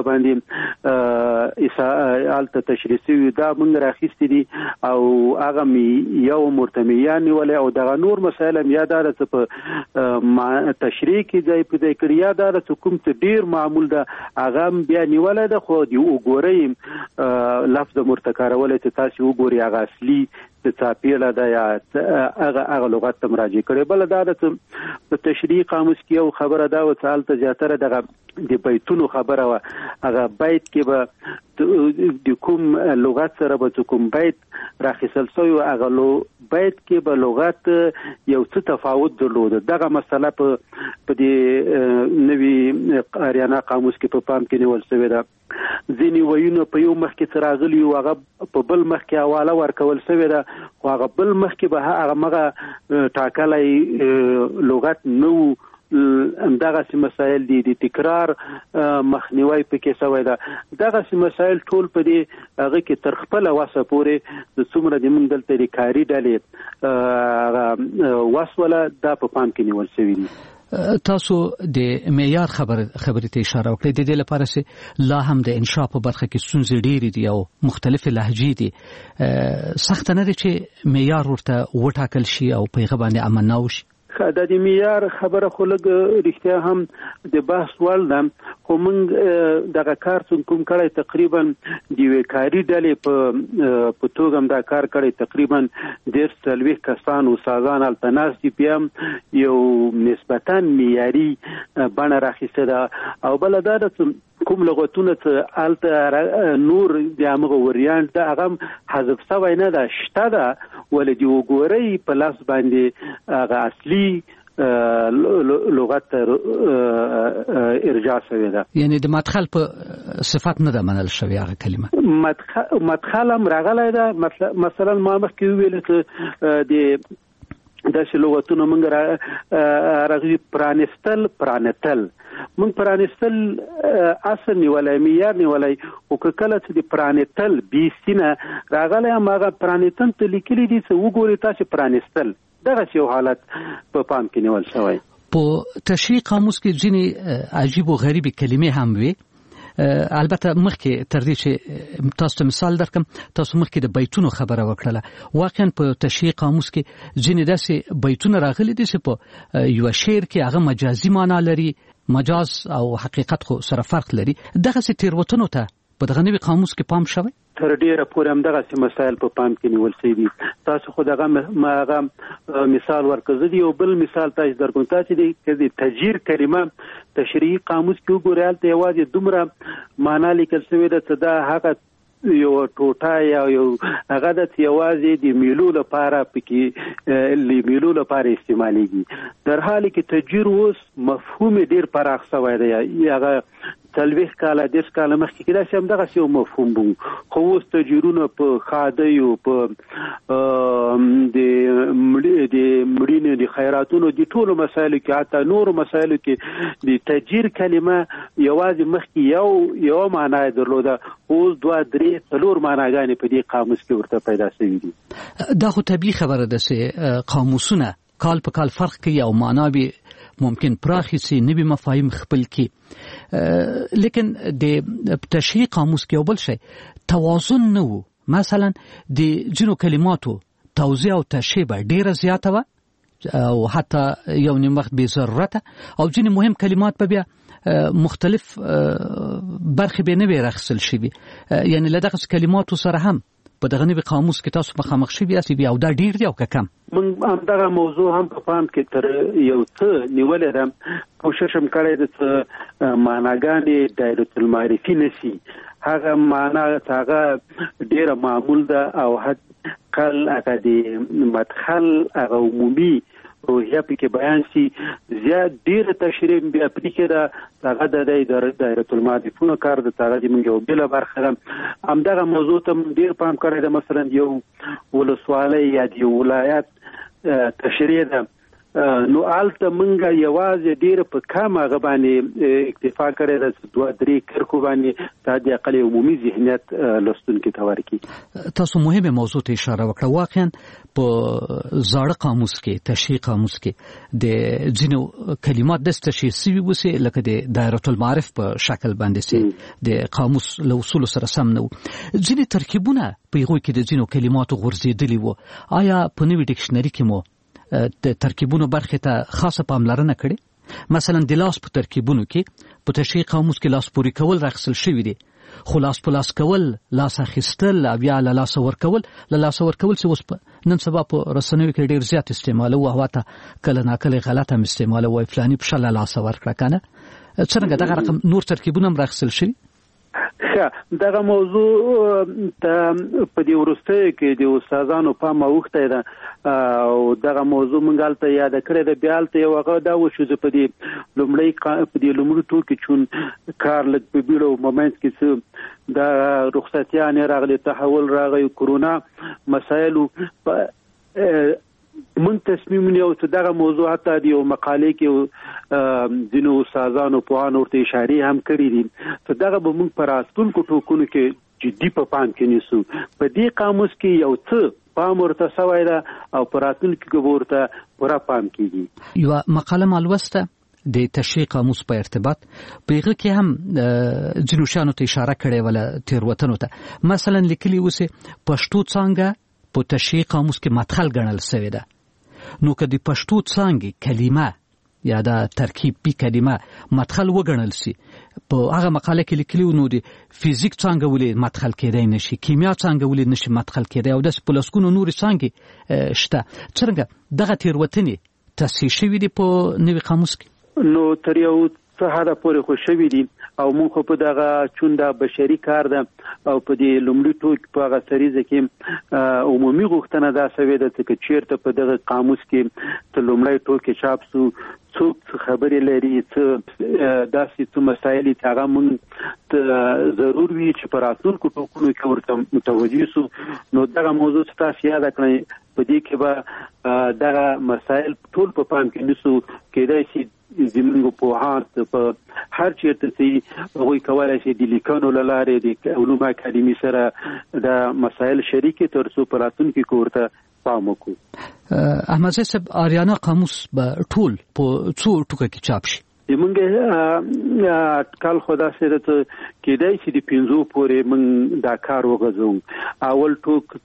باندې الته تشریحي دا موږ راخېستې دي او هغه یو مرتمیان ولې او دغه نور مسایل هم یادار څه په تشریح کې ځای په ځای کړی یادار څه کوم څه ډیر معمول ده هغه بیا نیولای ده خو دی وګورئ لفظ مرتکارولې ته تاسو وګورئ هغه اصلي د چاپېړه ده یا هغه لغت ته مراجعه کړي بل دا د تشریح قاموس کې یو خبره دا و چې هلته زیاتره دغه د بیتونو خبره وه هغه بیت کې به د کوم لغت سره به کوم بیت راخیستل شوی و هغه بیت کې به لغت یو څه تفاوت درلوده دغه مسله په دې نوي اریانا قاموس کې په پام کې نیول شوې ده ځینې ویونه په یو مخ کې څه راغلي وو هغه په بل مخ کې حواله ورکول شوې ده خو هغه بل مخ کې به هغه مغه ټاکلی لغت نه وو دغه مسایل دي د تکرار مخنیوي پکې شوی ده دغه مسایل ټول په دې هغه کې تر خپل واسه پورې د څومره د موږ دلته د کاری ډلې وسوله دا په پام کې نیول شوی دي تاسو د معیار خبرې ته اشاره وکړئ د دې لپاره چې لا هم د انشاء په برخه کې ستونزې ډېرې دي او مختلفې لهجې دي سخت نه دي چې معیار ورته وټاکل شي او په هغه باندې عمل وشي د دې معیار خبره خو لږ رښتیا هم د بحث وړ ده خو موږ دغه کار کوم کړی تقریبا د یوې کاري ډلې په توګه هم دا کار کړی تقریبا 40 کسان استادان هلته ناست دي بیا یو نسبتا معیاري بڼه راخیستې ده او بله دا ده کوم لغتونه چې هلته نور د همغه وریانټ ده هغه حذف شوی نه ده شته ده ولې د وګورئ په لاس باندې هغه اصلي لغت ارجاع شوی ده یعنی د مدخل په صفت نه ده منل شوی هغه کلمه مدخل هم راغلی ده مثلا ما مخکې وویل چې د داسې لغتونه موږ راغلي پرانستل موږ پرانستل اصل نیولی معیار نیولی خو که کله چې د پرانستل بي سینه راغلی هم هغه پرانستل ته لیکلي دي چې وګورئ تاسې پرانستل دغه یو حالت په پام کې نیول شوی په تشریح قاموس کې ځینې عجیب او غریبې کلمې هم وي البته مخکې تر دې چې تاسو ته مثال درکم تاسو مخکې د بیتونو خبره وکړله واقعا په تشریح قاموس کې ځینې داسې بیتونه راغلي دي چې په یو شعر کې هغه مجازي معنا لري مجاز او حقیقت خو سره فرق لري دغه تیروتنو ته په دغه نوي قاموس کې پام شوی تر ډیره پورې هم دغه مسایل په پام کې نیول شوي دي تاسو خو دغه مثال ورکړئ یو بل مثال تاسو درکوم تاسو د تجیر کلمه تشریحي قاموس کې وګورئ هلته یوازې دومره معنا لیکل شوې ده چې دا هغه یو ټوټه یا یو هغه د یوازې د میلو لپاره پکې میلو لپاره استعمالېږي در حالی کې تجیر اوس مفهوم ډیر پراخ شوی دی هغه 40 کاله 10 کاله مخکې کې داسې همدغه یو مفهوم و خو اوس تجیرونه په ښادیو په د مړینې د خیراتونو د ټولو مسایلو کې حتی نورو مسایلو کې د تجیر کلمه یوازې مخکې یو معنا یې درلوده اوس 2 3 4 معناګانې په دې قاموس کې ورته پیدا شوي دي دا خو طبیعي خبره ده چې قاموسونه کال په کال فرق کوي او معنا به ممکن پراخي سي نوي مفاهیم خپل کی لیکن د تشریح قاموس کې یو بل شی توازن نه وو مثلا د جنو کلماتو توضیح او تشریح به ډیره زیاته وه او حتی یو نیم وخت بې ضرورته او ځینې مهم کلمات به بیا مختلف برخې به نه وي راخیستل شوي، یعنی له دغسې کلماتو سره هم په دغه نوي قاموس کې تاسو مخامخ شوي یاست او دا ډیر دی او که کم؟ موږ همدغه موضوع هم په پام کې تر یو څه نیولې ده. کوشش هم کړی ده چې معناګانې دایرة المعرفي نه سي. هغه معنا هغه ډیره معمول ده او حد قل هغه د مدخل هغه عمومي روحیه پکې بیان سي. زیات ډیره تشریح بیا پکې ده هغه د دایرة المعرفونو کار د هغه د موږ یو بله برخه ده. همدغه موضوع ته ډیر پام کړی ده. مثلا یو ولسوالۍ یا د یو ولایت تشریح ده، نو هلته موږ یوازې ډېره په کم هغه باندې اکتفا کړی ده چې 2-3 کرښو باندې دا د اقل عمومي ذهنیت لوستونکي ته ورکړي. تاسو مهمه موضوع ته اشاره وکړه. واقعا په زاړه قاموس کې تشریح قاموس کې د ځینو کلمات داسې تشریح سوي وسي لکه د دایرة المعارف په شکل باندې سي د قاموس له اصولو سره سم نه و. ځینې ترکیبونه په هغوی کې د ځینو کلماتو غورځېدلي وو. آیا په نوي ډکشنري کې مو د ترکیبونو برخې ته خاصه پاملرنه کړې؟ مثلا د لاس په ترکیبونو کې په تشریح قاموس کې لاس پورې کول راخیستل شوي دي، خو لاس په لاس کول، لاس اخیستل او بیا له لاسه ورکول چې اوس په نن سبا په رسنیو کې ډېر زیات استعمالوي او حتی کله ناکله غلط هم استعمالوي، فلاني په له لاسه ورکړه کنه. څرنګه دغه رقم نور ترکیبونه هم راخیستل شوي؟ دغه موضوع په دې وروستیو کې د استادانو پام اوښتی ده او دغه موضوع موږ هلته یاده کړې ده. بیا هلته یو هغه دا وشو چې په دې لومړي ټوکې چون کار لږ په بیړه او مومنټ کې څه دا رخصتیانې راغلې، تحول راغی، کرونا مسایلو من تصمیم نیو چې دغه موضوع حتی د یو مقالې کې ځینو استادانو پوهانو ورته اشارې هم کړي دي چې دغه به موږ په راتلونکو ټوکونو کې جدي په پام کې نیسو. په دې قاموس کې یو څه پام ورته سوی ده او په راتلونکي کې به ورته پوره پام کېږي. یوه مقاله ما لوسته د تشریح قاموس په ارتباط، په هغه کې هم ځینو شیانو ته اشاره کړې وله تېروتنو ته. مثلا لیکلي اوسې پښتو څانګه په تشریح قاموس کې مدخل ګڼل شوې ده، نو که د پښتو څانګې کلمه یا د ترکیبي کلمه مدخل وګڼل سي، په هغه مقاله کې لیکلي نو د فزیک څانګه ولې مدخل کېدای نشي، کیمیا څانګه ولې نشي مدخل کېدای او داسې په لسګونو نورې څانګې شته. څرنګه دغه تېروتنې تصحیح شوي دي په نوي قاموس کې؟ نو تر یو څه حده پورې خو شوي دي او موږ په دغه چون دا بشري کار ده او په دې لومړي ټوک په هغه سریزه کې عمومي غوښتنه دا سوې ده چې چیرته په دغه قاموس کې ته لومړی ټوک چاپ سو څوک خبرې لري، څه داسې څه مسایل چې هغه موږ ضرور وي چې په راتلونکو ټوکونو کې ورته متوجه سو. نو دغه موضوع چې تاسو یاد کړئ په دې کې به دغه مسایل ټول په پام کې نیسو. کېدای شي زموږ پوهان په هر چیرته چې هغوی کولی شي د لیکنو له لارې د علومو اکاډمي سره د مسایل شریکې تر څو په راتلونکي کې ورته پام وکړو. احمدزی صاحب، آریانا قاموس به ټول په څو ټوکه کې چاپ شي؟ موږ اټکل خو داسې ده چې کېدای شي د 5 پورې موږ دا کار وغځوو. اول ټوک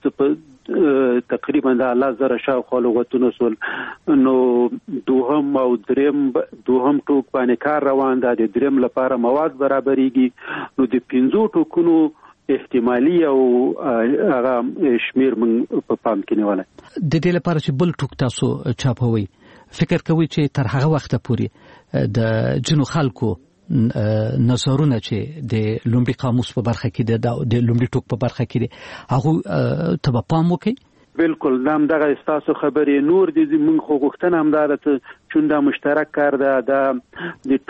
تقریبا د 10,000 شاوخوا لغتونه سول، نو دوهم او دریم دوهم ټوک باندې کار روان ده، د دریم لپاره مواد برابرېږي. نو د 5 ټوکونو احتمالي او هغه شمیر موږ په پام کې نیولی. د دې لپاره چې بل ټوک تاسو چاپوي، فکر کوي چې تر هغه وخته پورې د جنو خلکو نظرونه چې د لومړي قاموس په برخه کې د لومړي ټوک په برخه کې دي هغه ته پام وکړي؟ بالکل، نام دغه استاسو خبرې نور دي. موږ خو غوښتنه هم دا ده چې چون دا مشترک کار ده، د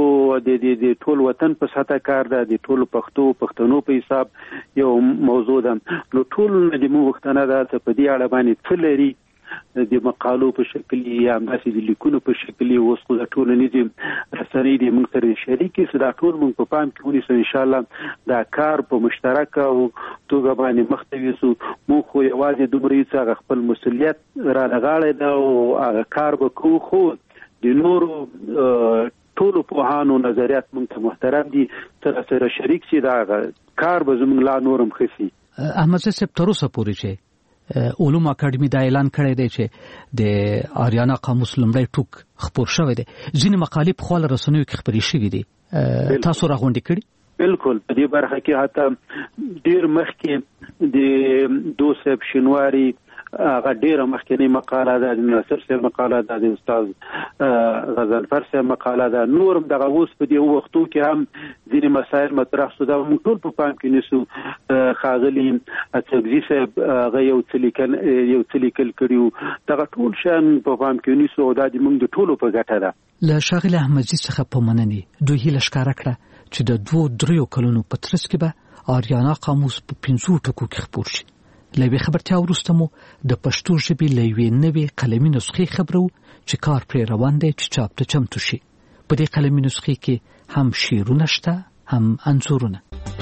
ټول وطن په سطح کار ده، د ټولو پښتنو په حساب یو موضوع ده. نو ټول د موږ غوښتنه ده چې په دې اړه باندې څه لري د مقالو په شکل یا همداسې د لیکونو په شکل اوس خو د ټولنیزې رسنۍ د موږ سره شریکې سو، دا ټول موږ په پام کې ونیسو. انشاءالله دا کار په مشترکه توګه باندې مخ ته یوسو. موږ خو یوازې دومره یو څه خپل مسؤلیت را لغاړی ده او هغه کار به کوو، خو د نورو ټولو پوهانو نظریات موږ ته محترم دي، سره شریک شي، دا کار به زموږ لا نورم ښه شي. احمد صاحب تر اوسه پورې چې علوم اکیډمي دا اعلان کړی دی چې د آریانا قاموس لومړی ټوک خپور شوی دی. ځینې مقالې په خپل رسنیو کې خپرې شوې دي، تاسو راغونډې کړي؟ بالکل په دې برخه کې حتی ډیر مخکې د دوسب شینواری هغه ډیره مخکنی مقاله ده، د ناصر صاحب مقاله ده، د استاد غزنفر صاحب مقاله ده، نور دغه اوس په دې وختو کې هم ځینې مسایل مطرح شو. دا موږ ټول په پام کې نیسو. خاغلی اڅګزي صاحب هغه یو څه لیکل کړي، دغه ټول شان په پام کې نیسو او دا د موږ د ټولو په ګټه ده. له شاغل احمدزي څخه په مننې دوی هیله ښکاره کړه چې د 2-3 کلونو په ترڅ کې به آریانا قاموس په 5 ټکو کې خپور شي. لوي خبرتیا وروسته مو د پښتو ژبې لوي نوې قلمي نسخې خبرو چې کار پر روان دی چې چاپ ته چمتو شي. په دې قلمي نسخې کې هم شعرونه شته، هم انځورونه.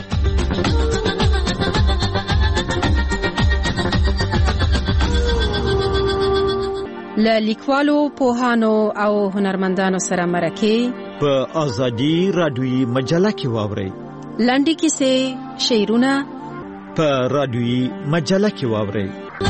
له لیکوالو، پوهانو او هنرمندانو سره مرکه په ازادي رادیوي مجله کې واورئ. لنډې کیسې، شعرونه په رادیوي مجله کې واورئ.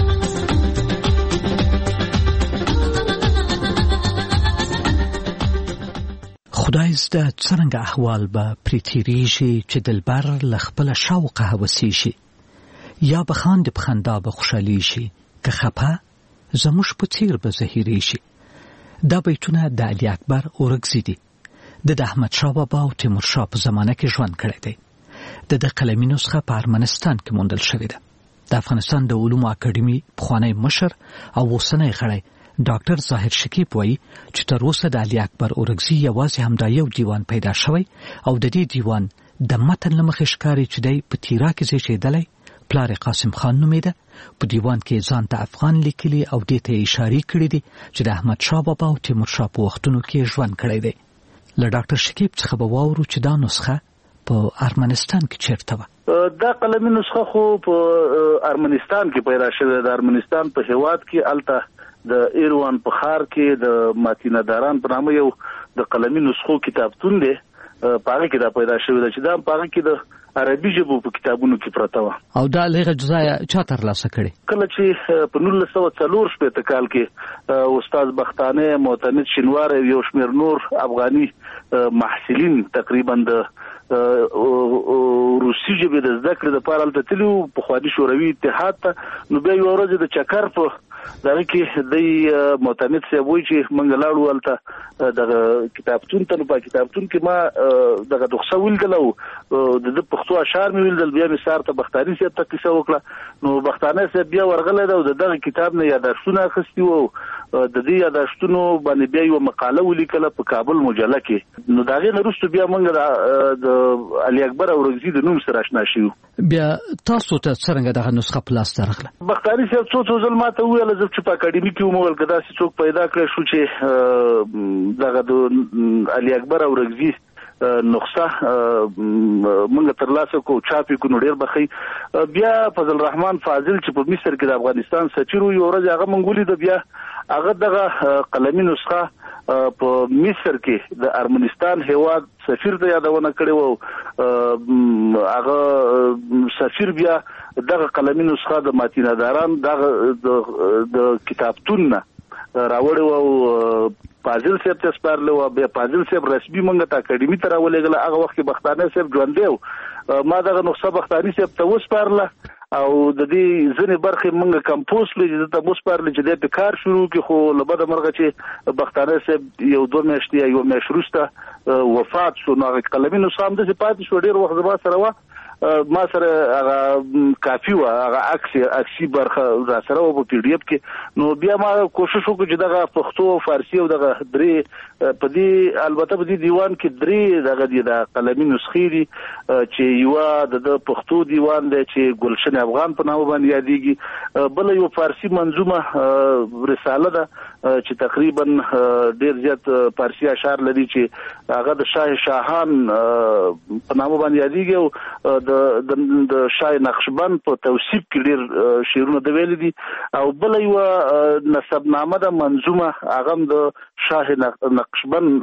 خدای زده څرنګه احوال به پرې تېرېږي چې دلبر له خپله شوقه هوسې شي، یا به خاندې په خندا به خوشحالي شي، که خفه زموږ په څېر به زهیرې شي. دا بیتونه د علي اکبر اورکزي دي. د احمدشاه بابا او تیمورشاه په زمانه کې ژوند کړی دی. د قلمي نسخه په ارمنستان کې موندل شوې ده. د افغانستان د علومو اکیډمي پخوانی مشر او اوسنی غړی ډاکټر ظاهر شکیب وایي چې تر اوسه د علي اکبر اورکزي یوازې همدا یو دیوان پیدا شوی او د دې دیوان د متن له مخې ښکاري چې دی په تیرا کې زیږېدلی، پلار قاسم خان نومېده. په دیوان کې ځان ته افغان لیکلي او دې ته اشارې کړې دي چې د احمدشاه بابا او تیمورشاه په وختونو کې ژوند کړی دی. له ډاکټر شکیب څخه به واورو چې دا نسخه په ارمنستان کې چیرته وه. دا قلمي نسخه خو په ارمنستان کې پیدا شوه. د ارمنستان په هیواد کې الته د ایروان په ښار کې د ماتیناداران په نامه یو د قلمي نسخو کتابتون دی. پاره کې دا پیدا شوه چې دا پاره کې د عربي ژبو په کتابونو کې پراته و. او دا لږه جزایا چا ترلاسه کړي؟ کله چې په 1940 کال کې استاد بختانه، معتمد شینوار، یو شمېر نور افغاني محصلین تقریبا د روسي ژبې د زده کړې لپاره هلته تللي وو په خواني شوروي اتحاد ته. نو بیا یوه ورځ د چکر په دغه کې د معتمد صاحب وایي چې موږ لاړو هلته دغه کتابتون ته. نو په کتابتون کې ما دغه نسخه ولیدله او د پښتو اشعار مې ولیدل. بیا مې سهار ته بختاني صاحب ته کیسه وکړه. نو بختانه صاحب بیا ورغلی دی او د دغه کتاب نه یاداشتونه اخیستي وو. د دې یاداشتونو باندې بیا یوه مقاله ولیکله په کابل مجله کې. نو د هغې نه وروسته بیا موږ د علي اکبر اورکزي د نوم سره اشنا شوو. بیا تاسو ته څرنګه دغه نسخه په لاس ته راغله؟ بختاني صاحب څو ځل ما ته وویل زه چې په اکاډمي کې وم ویل که داسې څوک پیدا کړی شو چې دغه د علي اکبر اورکزي نسخه موږ ترلاسه کو چاپ یې کړو ډېر بخي. بیا فضل الرحمن فاضل چې په مصر کې د افغانستان سفیر و، یوه ورځ هغه موږ ولیده. بیا هغه دغه قلمي نسخه په مصر کې د ارمنستان هیواد سفیر ته یادونه کړې وه. هغه سفیر بیا دغه قلمي نسخه د ماتیناداران دغه د کتابتون نه راوړې وه او فاضل صاحب ته سپارلې وه. بیا فاضل صاحب رسمي موږ ته اکاډمي ته راولېږله. هغه وخت کې بختانه صاحب ژوندی و. ما دغه نسخه بختاني صاحب ته وسپارله او د دې ځینې برخې موږ کمپوز کړې چې ته وسپارلې چې دی په کار شروع کړي. خو له بده مرغه چې بختانه صاحب 1-2 میاشتې یا 1 میاشت وروسته وفات شو. نو هغه قلمي نسخه همداسې پاتې شوه. ډېر وخت زما سره وه، ما سره هغه کافي وه، هغه عکسي برخه را سره وه په پی ډي اف کې. نو بیا ما کوشش وکړو چې دغه پښتو او فارسي او دغه درې په دې البته په دې دیوان کې 3 دغه دي د قلمي نسخې دي چې یوه د پښتو دیوان دی چې ګلشن افغان په نامه باندې یادېږي، بله یو فارسي منظومه رساله ده چې تقریبا ډېر زیات فارسي اشعار لري چې هغه د شاه شاهان په نامه باندې یادېږي. او د شاه نقشبند په توصیف کې ډېر شعرونه د ویل دي او بل یو نسبنامه د منظومه هغه د شاه نقشبند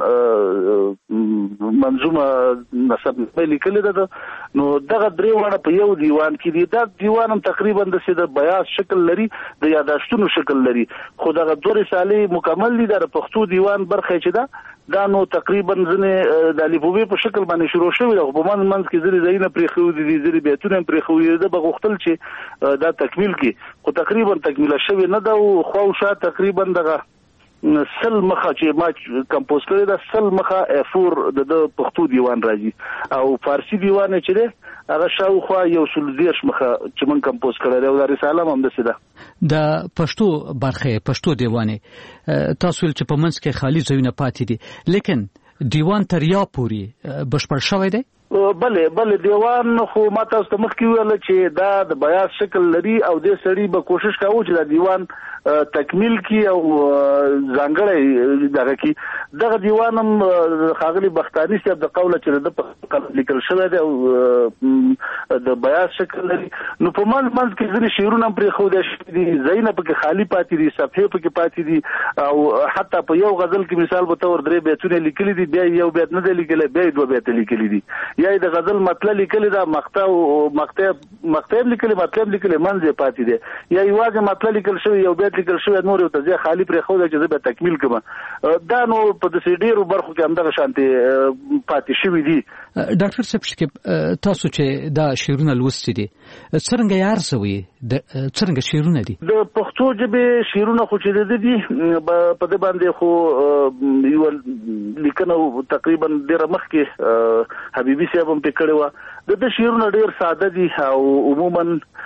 منظومه نسبنامه لیکل ده نو دغه درې وړه په یو دیوان کې دي. دا دیوان هم تقریبا د بیان شکل لري د یاداشتونو شکل لري خو دغه دوه رسالې مکمل دي. د پښتو دیوان برخه چې دا نو تقریبا ځنه د الفبې په شکل باندې شروع شوی ده په منځ کې ځری ځینې پرې خو دي ځری بیتونه پرې خو دي د بغختل چې دا تکمیل کی خو تقریبا تکمیل شوی نه ده او خو شاته تقریبا دغه سل مخه چې ما کمپوز کړی دا سل مخه افور د پښتو دیوان راځي او فارسی دیوان چې ده هغه شاوخوا یو سلزیش مخه چې من کمپوز کړی دی او د رساله هم د سیده د پښتو برخه پښتو دیوانه تاسو چې په منځ کې خالی ځایونه پاتې دي لیکن دیوان تر یا پوری بشپړ شوی دی. بله دیوان خو ما تاسو ته مخکې ویل چې دا د بیان شکل لري او د سړي به کوشش کوي چې دا دیوان تکمیل کی او ځانګړی دغه کی دغه دیوان هم خاغلی بختانی صاحب د قوله چې د په لیکل شوی دی او د بیان شکل لري نو په منځ کې ځینې شعرونه پرې خو دي زینب کې خالی پاتې دي صفحې پکې پاتې دي او حتی په یو غزل کې مثال به تور درې بیتونه لیکلي دي بیا یو بیت نه دی لیکلی بیا دوه بیت لیکلي دي یا د غزل مطلب لیکلی دا مقطع لیکلی مطلب لیکلی منځ پاتې دي یا یوازې مطلب لیکل شوی یو بیت لیکل شوی نور یو ته خالی پرې خو چې زه به تکمیل کوم دا نو په دې ډیرو برخو کې همدغه شانتي پاتې شوی دي. ډاکټر صاحب چې تاسو چې دا شعرونه لوستي دي څنګه یار سوي څنګه شعرونه دي د پښتو ژبې شعرونه خو چې دي په دې باندې خو یو لیکنه تقریبا ډیره مخکې حبیبي صاحب هم پکړی و د شعرونه ډیر ساده دي او عموما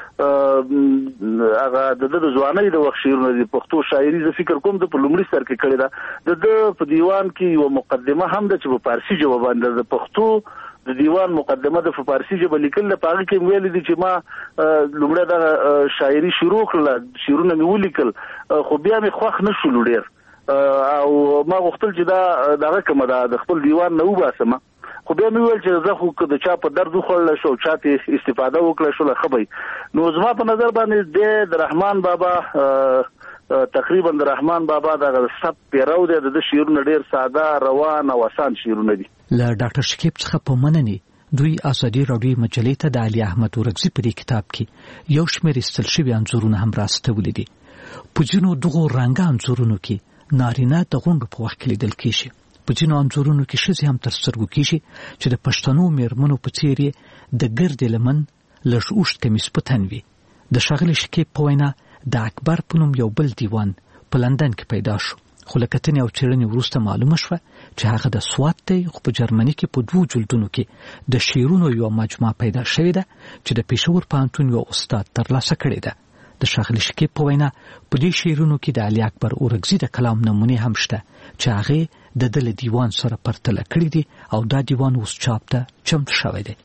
هغه د ځوانۍ د وخت شعرونه دي. پښتو شاعري زه فکر کوم د په لومړي سر کې کړی دا د په دیوان کې یو مقدمه هم د چې په فارسی ژبه باندې د پښتو د دیوان مقدمه د فارسی ژبه لیکل په هغه کې ویل دي چې ما لومړی د شاعري شروع کړل شعرونه مې ولیکل خو بیا مې خوښ نه شول ډیر او ما غوښتل چې دا دغه کومه د خپل دیوان نه وباسم خو بیا مې ویل چې زه خو د چا په درد وخوړل شو چاته استفاده وکړه شو خبري نو زما په نظر باندې د رحمان بابا تقریبا د رحمان بابا د سب پیرو د شعرونه ډیر ساده روان او آسان شعرونه دي. له ډاکټر شکیب څخه په مننه دوی ازادي راډیو مجلې ته د علي احمد ورغزي په دې کتاب کې یو شمېر استل شوی انځورونه هم راستولې دي. په جنو دغه رنګ انځورونو کې نارینه د غونډو په وخت کې لیدل کیږي په جنو انځورونو کې ښځې هم تر سترګو کیږي چې د پښتنو میرمنو په څیر د ګرد لمن لږ اوږد کمیس په تن وي. د ښاغلي شکیب په وینا د اکبر په نوم یو بل دیوان په لندن کې پیدا شو خو له کتنې او څېړنې وروسته معلومه شوه چې هغه د سوات دی خو په جرمني کې په 2 جلدونو کې د شعرونو یو مجموعه پیدا شوې ده چې د پېښور پوهنتون یو استاد ترلاسه کړې ده. د ښاغلي شکیب په وینا په دې شعرونو کې د علي اکبر اورغزي د کلام نمونې هم شته چې هغه د دل دیوان سره پرتله کړی دي او دا دیوان اوس چاپ ته چمتو شوی دی.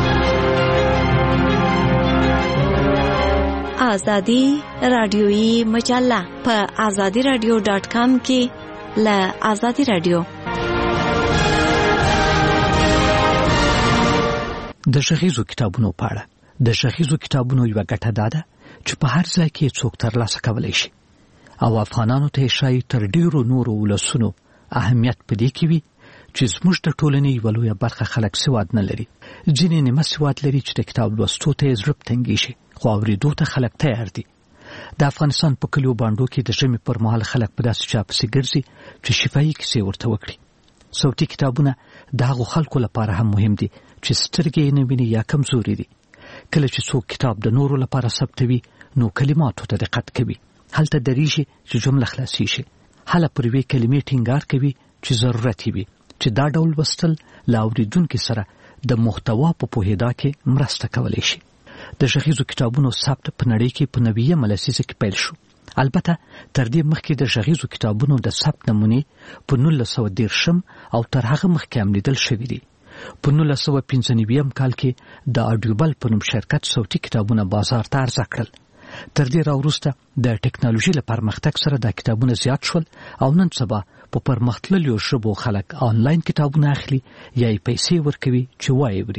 آزادی رادیویی مجله په azadiradio.com کې له آزادی رادیو د شخصو کتابونو پاړه د شخصو کتابونو یو غټه ده چې په هر ځای کې څوک ترلاسه کولای شي او افغانانو ته شای تر ډیرو نورو ولسونو اهمیت پدې کې وي چې زموږ د ټولنې یو لوی برخه خلک سواد نه لري ځینې نیمه سواد لري چې د کتاب لوستو ته زړه تنګي شي خو اورېدو ته خلک تیار دي. د افغانستان په کلیو باندې کې د ژمي پر مهال خلک په داسې چا پسې ګرځي چې شفاهي کیسې ورته وکړي. صوتي کتابونه د هغو خلکو لپاره هم مهم دي چې سترګې یې نه ویني یا کمزوري دي. کله چې څوک کتاب د نورو لپاره ثبتوي نو کلماتو ته دقت کوي هلته درېږي چې جمله خلاصي شي هله پر وی کلمې ټینګار کوي چې ضرورت وي چې دا ډول وستل لا اوریدونکو سره د محتوا په پوهېدا کې مرسته کولی شي. د شخصو کتابونو ثبت په نړۍ کې په 90 لسیزه کې پیل شو. البته تر دې مخکې د شخصو کتابونو د ثبت نمونې په 1910 او تر هغه مخکې هم لیدل شوې دي. په 1995 کال کې د اډیوبل په نوم شرکت صوتي کتابونه بازار ته عرضه کړل. تر دې راوروسته د ټکنالوژي لپاره پرمختګ سره د کتابونو زیات شول او نن سبا په پرمختللو ژبو خلک آنلاین کتابونه اخلي یا یې پیسې ورکوي چې وایي.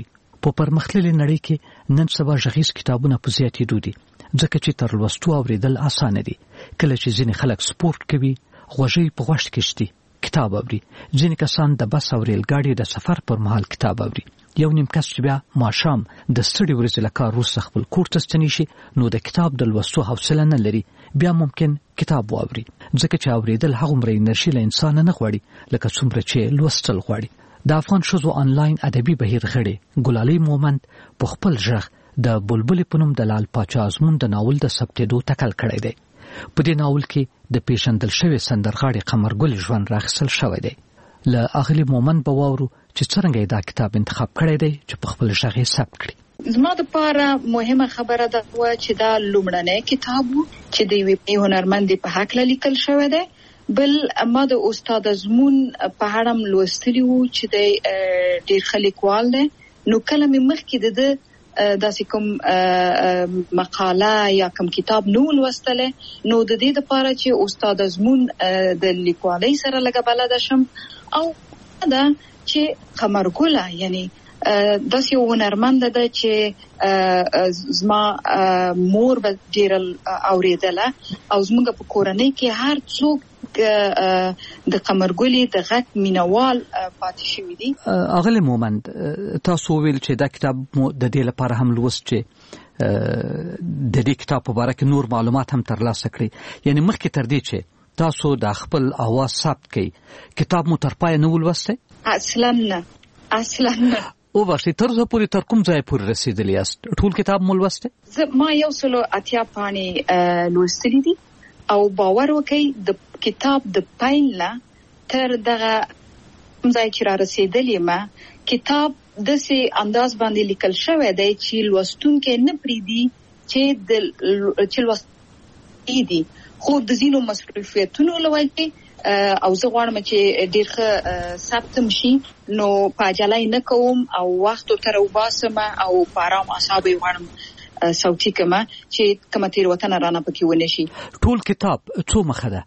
په پرمختللې نړۍ کې نن سبا غږیز کتابونه په زیاتېدو دي ځکه چې تر لوستو اوریدل اسانه دي. کله چې ځینې خلک سپورت کوي غوږی په غوږ کې شتي کتاب اوري، ځینې کسان د بس او ریل ګاډي د سفر پر مهال کتاب اوري. یو نیم کس چې بیا ماښام د ستړي ورځې له کار وروسته خپل کور ته ستنی شي نو د کتاب د لوستو حوصله نه لري، بیا ممکن کتاب واوري ځکه چې اوریدل هغومره انرژي له انسان نه غواړي لکه څومره چې لوستل غواړي. د افغان ښځو آنلاین ادبي بهیر غړي ګلالۍ مومند په خپل غږ د بلبلې په نوم د لال پاچا ازمون د ناول د ثبتېدو تکل کړی دی. په دې ناول کې د پیژندل شوی سندرغاړي قمرګل ژوند راخیستل شوی دی. له اغلې مومند به واورو چې څرنګه دا کتاب انتخاب کړی دی چې په خپل غږ یې ثبت کړي. زما دپاره مهمه خبره ده چې دا لومړنی کتاب و چې د یوې هنرمندې په هکله لیکل شوی دی. بل ما د استاد ازمون په اړه هم لوستلی و چې دی ډېر ښه لیکوال دی. نو کله مې مخکې د داسې کوم مقاله یا کوم کتاب نو لوستلی نو د دې دپاره چې استاد ازمون د لیکوالۍ سره لږه بلده شم او دا چې قمرګله یعنی داسې یو هنرمنده ده چې زما مور به ډېره اورېدله او زموږ په کورنۍ کې هر څوک د قمرګلې د غږ مینوال پاتې شوي دي. اغلې مومند تاسو ویل چې دا کتاب مو د دې لپاره هم لوست چې د دې کتاب په باره کې نور معلومات هم ترلاسه کړئ، یعنی مخکې تر دې چې تاسو د خپل اواز ثبت کړئ کتاب مو تر پایه نه ولوستی؟ اصلا نه. او باشي تر اوسه پورې تر کوم ځای پورې رسېدلی یاست؟ ټول کتاب مو لوستی؟ ما 180 پاڼې لوستلي دي او باور وکړئ د کتاب د پیل نه تر دغه ځای چې را رسېدلی یم کتاب داسې انداز باندې لیکل شوی دی چې لوستونکی نه پرېږدي چې لوستونکی دي، خو د ځینو مصروفیتونو له وجې او زه غواړم چې ډېر ښه ثبتم شي نو په عجله نه کوم او وخت ورته راوباسم او په ارام اعصابو یې غواړم صوتي کمه چې کومه تېروتنه رانه پکې ونه شي. ټول کتاب څو مخه ده؟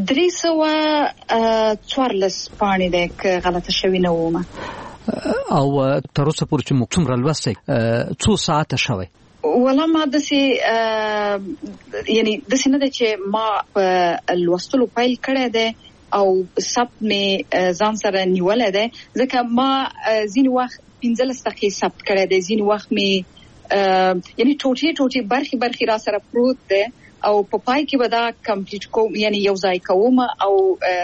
314 پاڼې ده که غلطه شوې نه ومه. او تر اوسه پورې چې موږ څومره لوستی څو ساعته شوی؟ ولا ما داسې یعنی داسې نه ده چې ما په لوستلو پیل کړی دی او ثبت مې ځان سره نیولی دی ځکه ما ځینې وخت 15 دقیقې ثبت کړی دی، ځینې وخت مې یعنی ټوټې برخې را سره پروت دی او په پای کې به دا کمپلیټ کوم یعنی یو ځای کوم او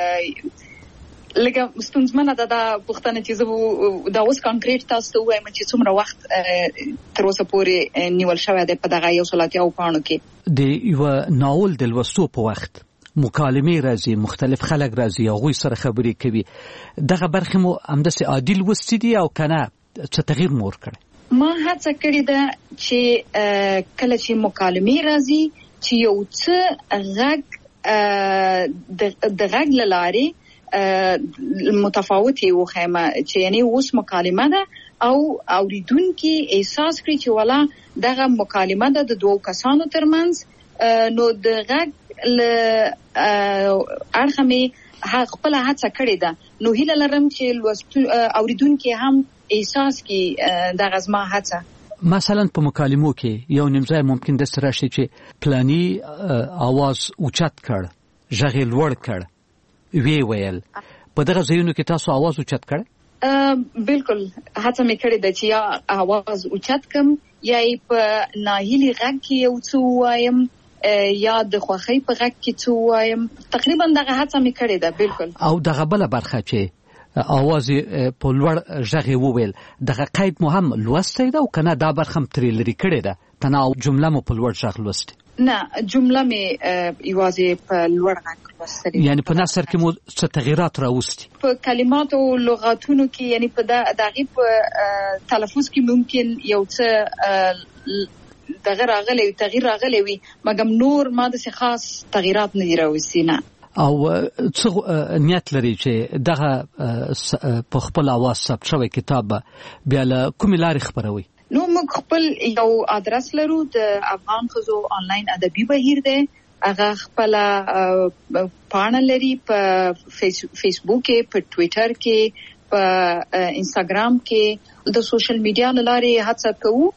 لکه ستونزمنه ده دا پوښتنه چې زه دا اوس کانکریټ تاسو ته ووایم چې څومره وخت تر اوسه پورې نیول شوی دی په دغه 180 پاڼو کې. د یوه ناول د لوستو په وخت مکالمې راځي، مختلف خلک راځي، هغوی سره خبرې کوي، دغه برخې مو همداسې عادي لوستي دي او که نه څه تغییر مو ورکړی؟ ما هڅه کړې ده چې کله چې مکالمې راځي چې یو څه غږ د غږ له لارې متفاوتې وښیمه چې یعنی اوس مکالمه ده او اوریدونکي احساس کړي چې والا دغه مکالمه ده د دوو کسانو ترمنځ نو د غږ له اړخه مې خپله هڅه کړې ده نو هیله لرم چې اوریدونکي هم احساس کړي دغه زما هڅه. مثلا په مکالمو کې یو نیمځای ممکن داسې راشي چې پلاني आवाज اوچت کړ، غږ یې لوړ کړ، وی ویل، په دغه ځایونو کې تاسو आवाज اوچت کړ؟ بالکل هڅه مې کړې ده چې یا आवाज اوچت کم یا په ناهیلي غږ کې یو څه ووایم یا د خوښۍ په غږ کې څه ووایم، تقریبا دغه هڅه مې کړې ده. بالکل. او دغه بله برخه چې आवाज په لوړ غږ وویل دغه قید مو هم لوستی ده او که نه دا برخه هم ترې لرې کړې ده؟ تنها جمله مو په لوړ غږ لوستې؟ نه، جمله مې یوازې په لوړ غږ لوستلې. یعنی په نثر کې مو څه تغییرات راوستي؟ په کلماتو او لغاتونو کې یعنی په دغې په تلفظ کې ممکن یو څه تغییر راغلی وي مګم نور ما داسې خاص تغییرات نه دي راوستي. نه. او څه نیت لري چې دغه په خپل اواز ثبت شوی کتاب بیا له کومې لارې خپروي؟ نو موږ خپل یو آدرس لرو د افغان ښځو آنلاین ادبي بهیر دی، هغه خپل پاڼه لري په فیسبوک کې، په ټویټر کې، په انستګرام کې د سوشل میډیا لارې هڅه کوو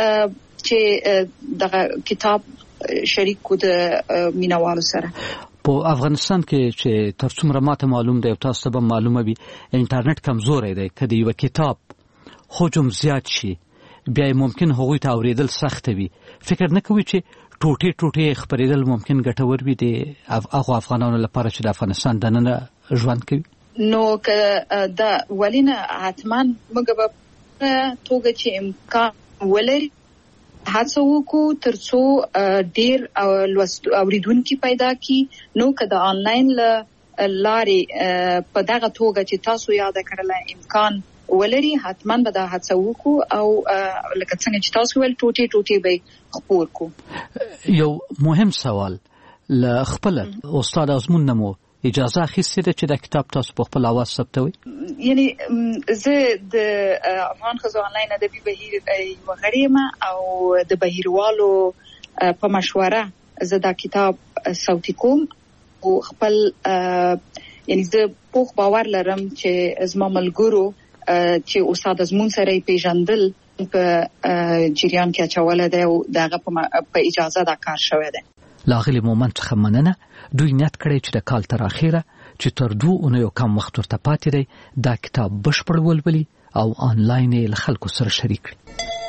چې دغه کتاب شریک کو د مینوالو سره. په افغانستان کې چې تر څومره ماته معلوم دی او تاسو ته معلومه وي انټرنیټ کمزورې دی، کله یو کتاب حجم زیات شي بیا ممکن هغوی ته اوریدل سخت وي. فکر نه کوي چې ټوټې خبرېدل ممکن ګټور وي د هغو افغانانو لپاره چې د افغانستان دننه ژوند کوي؟ نو که دا ولینه حتما موږ به توګه چې امکان ولري هڅه وکړو ترڅو ډیر اوریدونکي پیدا کی. نو که د آنلاین لارې په دغه توګه چې تاسو یاد کړل امکان ولري حتما به دا هڅه وکړو او لکه څنګه چې تاسو ول ټوټې به خپور کو. یو مهم سوال ل خپل استاد ازمون نمو اجازه اخیستې ده چې دا کتاب تاسو په خپل اواز ثبتوي؟ یعنی زه د افغان ښځو آنلاین ادبي بهیر یوه غړې یم او د بهیروالو په مشوره زه دا کتاب صوتي کوم او خپل یعنی زه پوخ باور لرم چې زما ملګرو چې استاد ازمون سره پیژندل په جریان کې اچوله دی او دغه په اجازه دا کار شوی دی. لاغلی مومنت څخه مننه. دوی نیت کړی چې د کال تر اخیره چې تر 2 اونیو کم وخت ورته پاتې دی دا کتاب بشپړ ولولي او آنلاین یې له خلکو سره شریک کړي.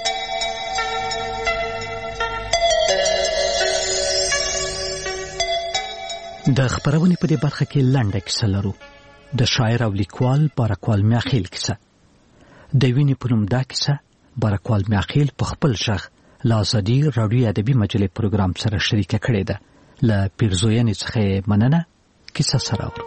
د خبرونې په دې برخه کې لنډه کیسه لرو. د شاعر او لیکوال بارکوال میاخیل کیسه. د وینې په نوم دا کیسه بارکوال میاخیل په خپل شخ له ازادي راډیو ادبي مجلې پروګرام سره شریکه کړې ده. له پیرزوینې څخه مننه. کیسه سره ورو.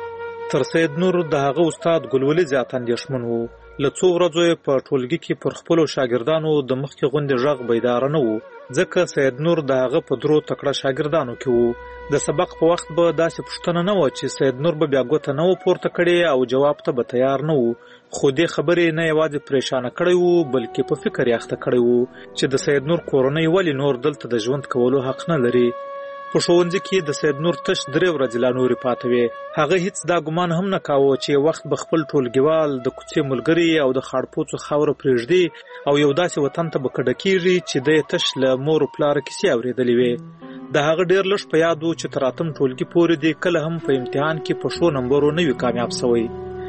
تر سید نور د هغه استاد ګلولي زیات اندېښمن وو. له څو ورځو په ټولګي کې پر خپلو شاګردانو د مخکې غوندې غږ بیدار نه وو، ځکه سید نور د هغه په درو تکړه شاګردانو کې وو. د سبق په وخت به داسې پوښتنه نه وه چې سید نور به بیا ګوته نه و پورته کړې او جواب ته به تیار نه وو. خو دې خبرې نه یوازې پریشانه کړی وو بلکې په فکر یې اخته کړی وو چې د سید نور کورنۍ ولې نور دلته د ژوند کولو حق نه لري. په ښوونځي کې د سید نور تش 3 ورځې لا نورې پاتې وې. هغه هیڅ دا ګمان هم نه کاوه چې وخت به خپل ټولګیوال د کوڅې ملګري او د خاړپوڅو خاوره پرېږدي او یو داسې وطن ته به کډه کېږي چې د یې تش له مور و پلاره کیسې اورېدلې وې. د هغه ډېر لږ په یاد و چې تر 8م ټولګي پورې دی کله هم په امتحان کې په ښو نمبرو نه وي کامیاب سوی.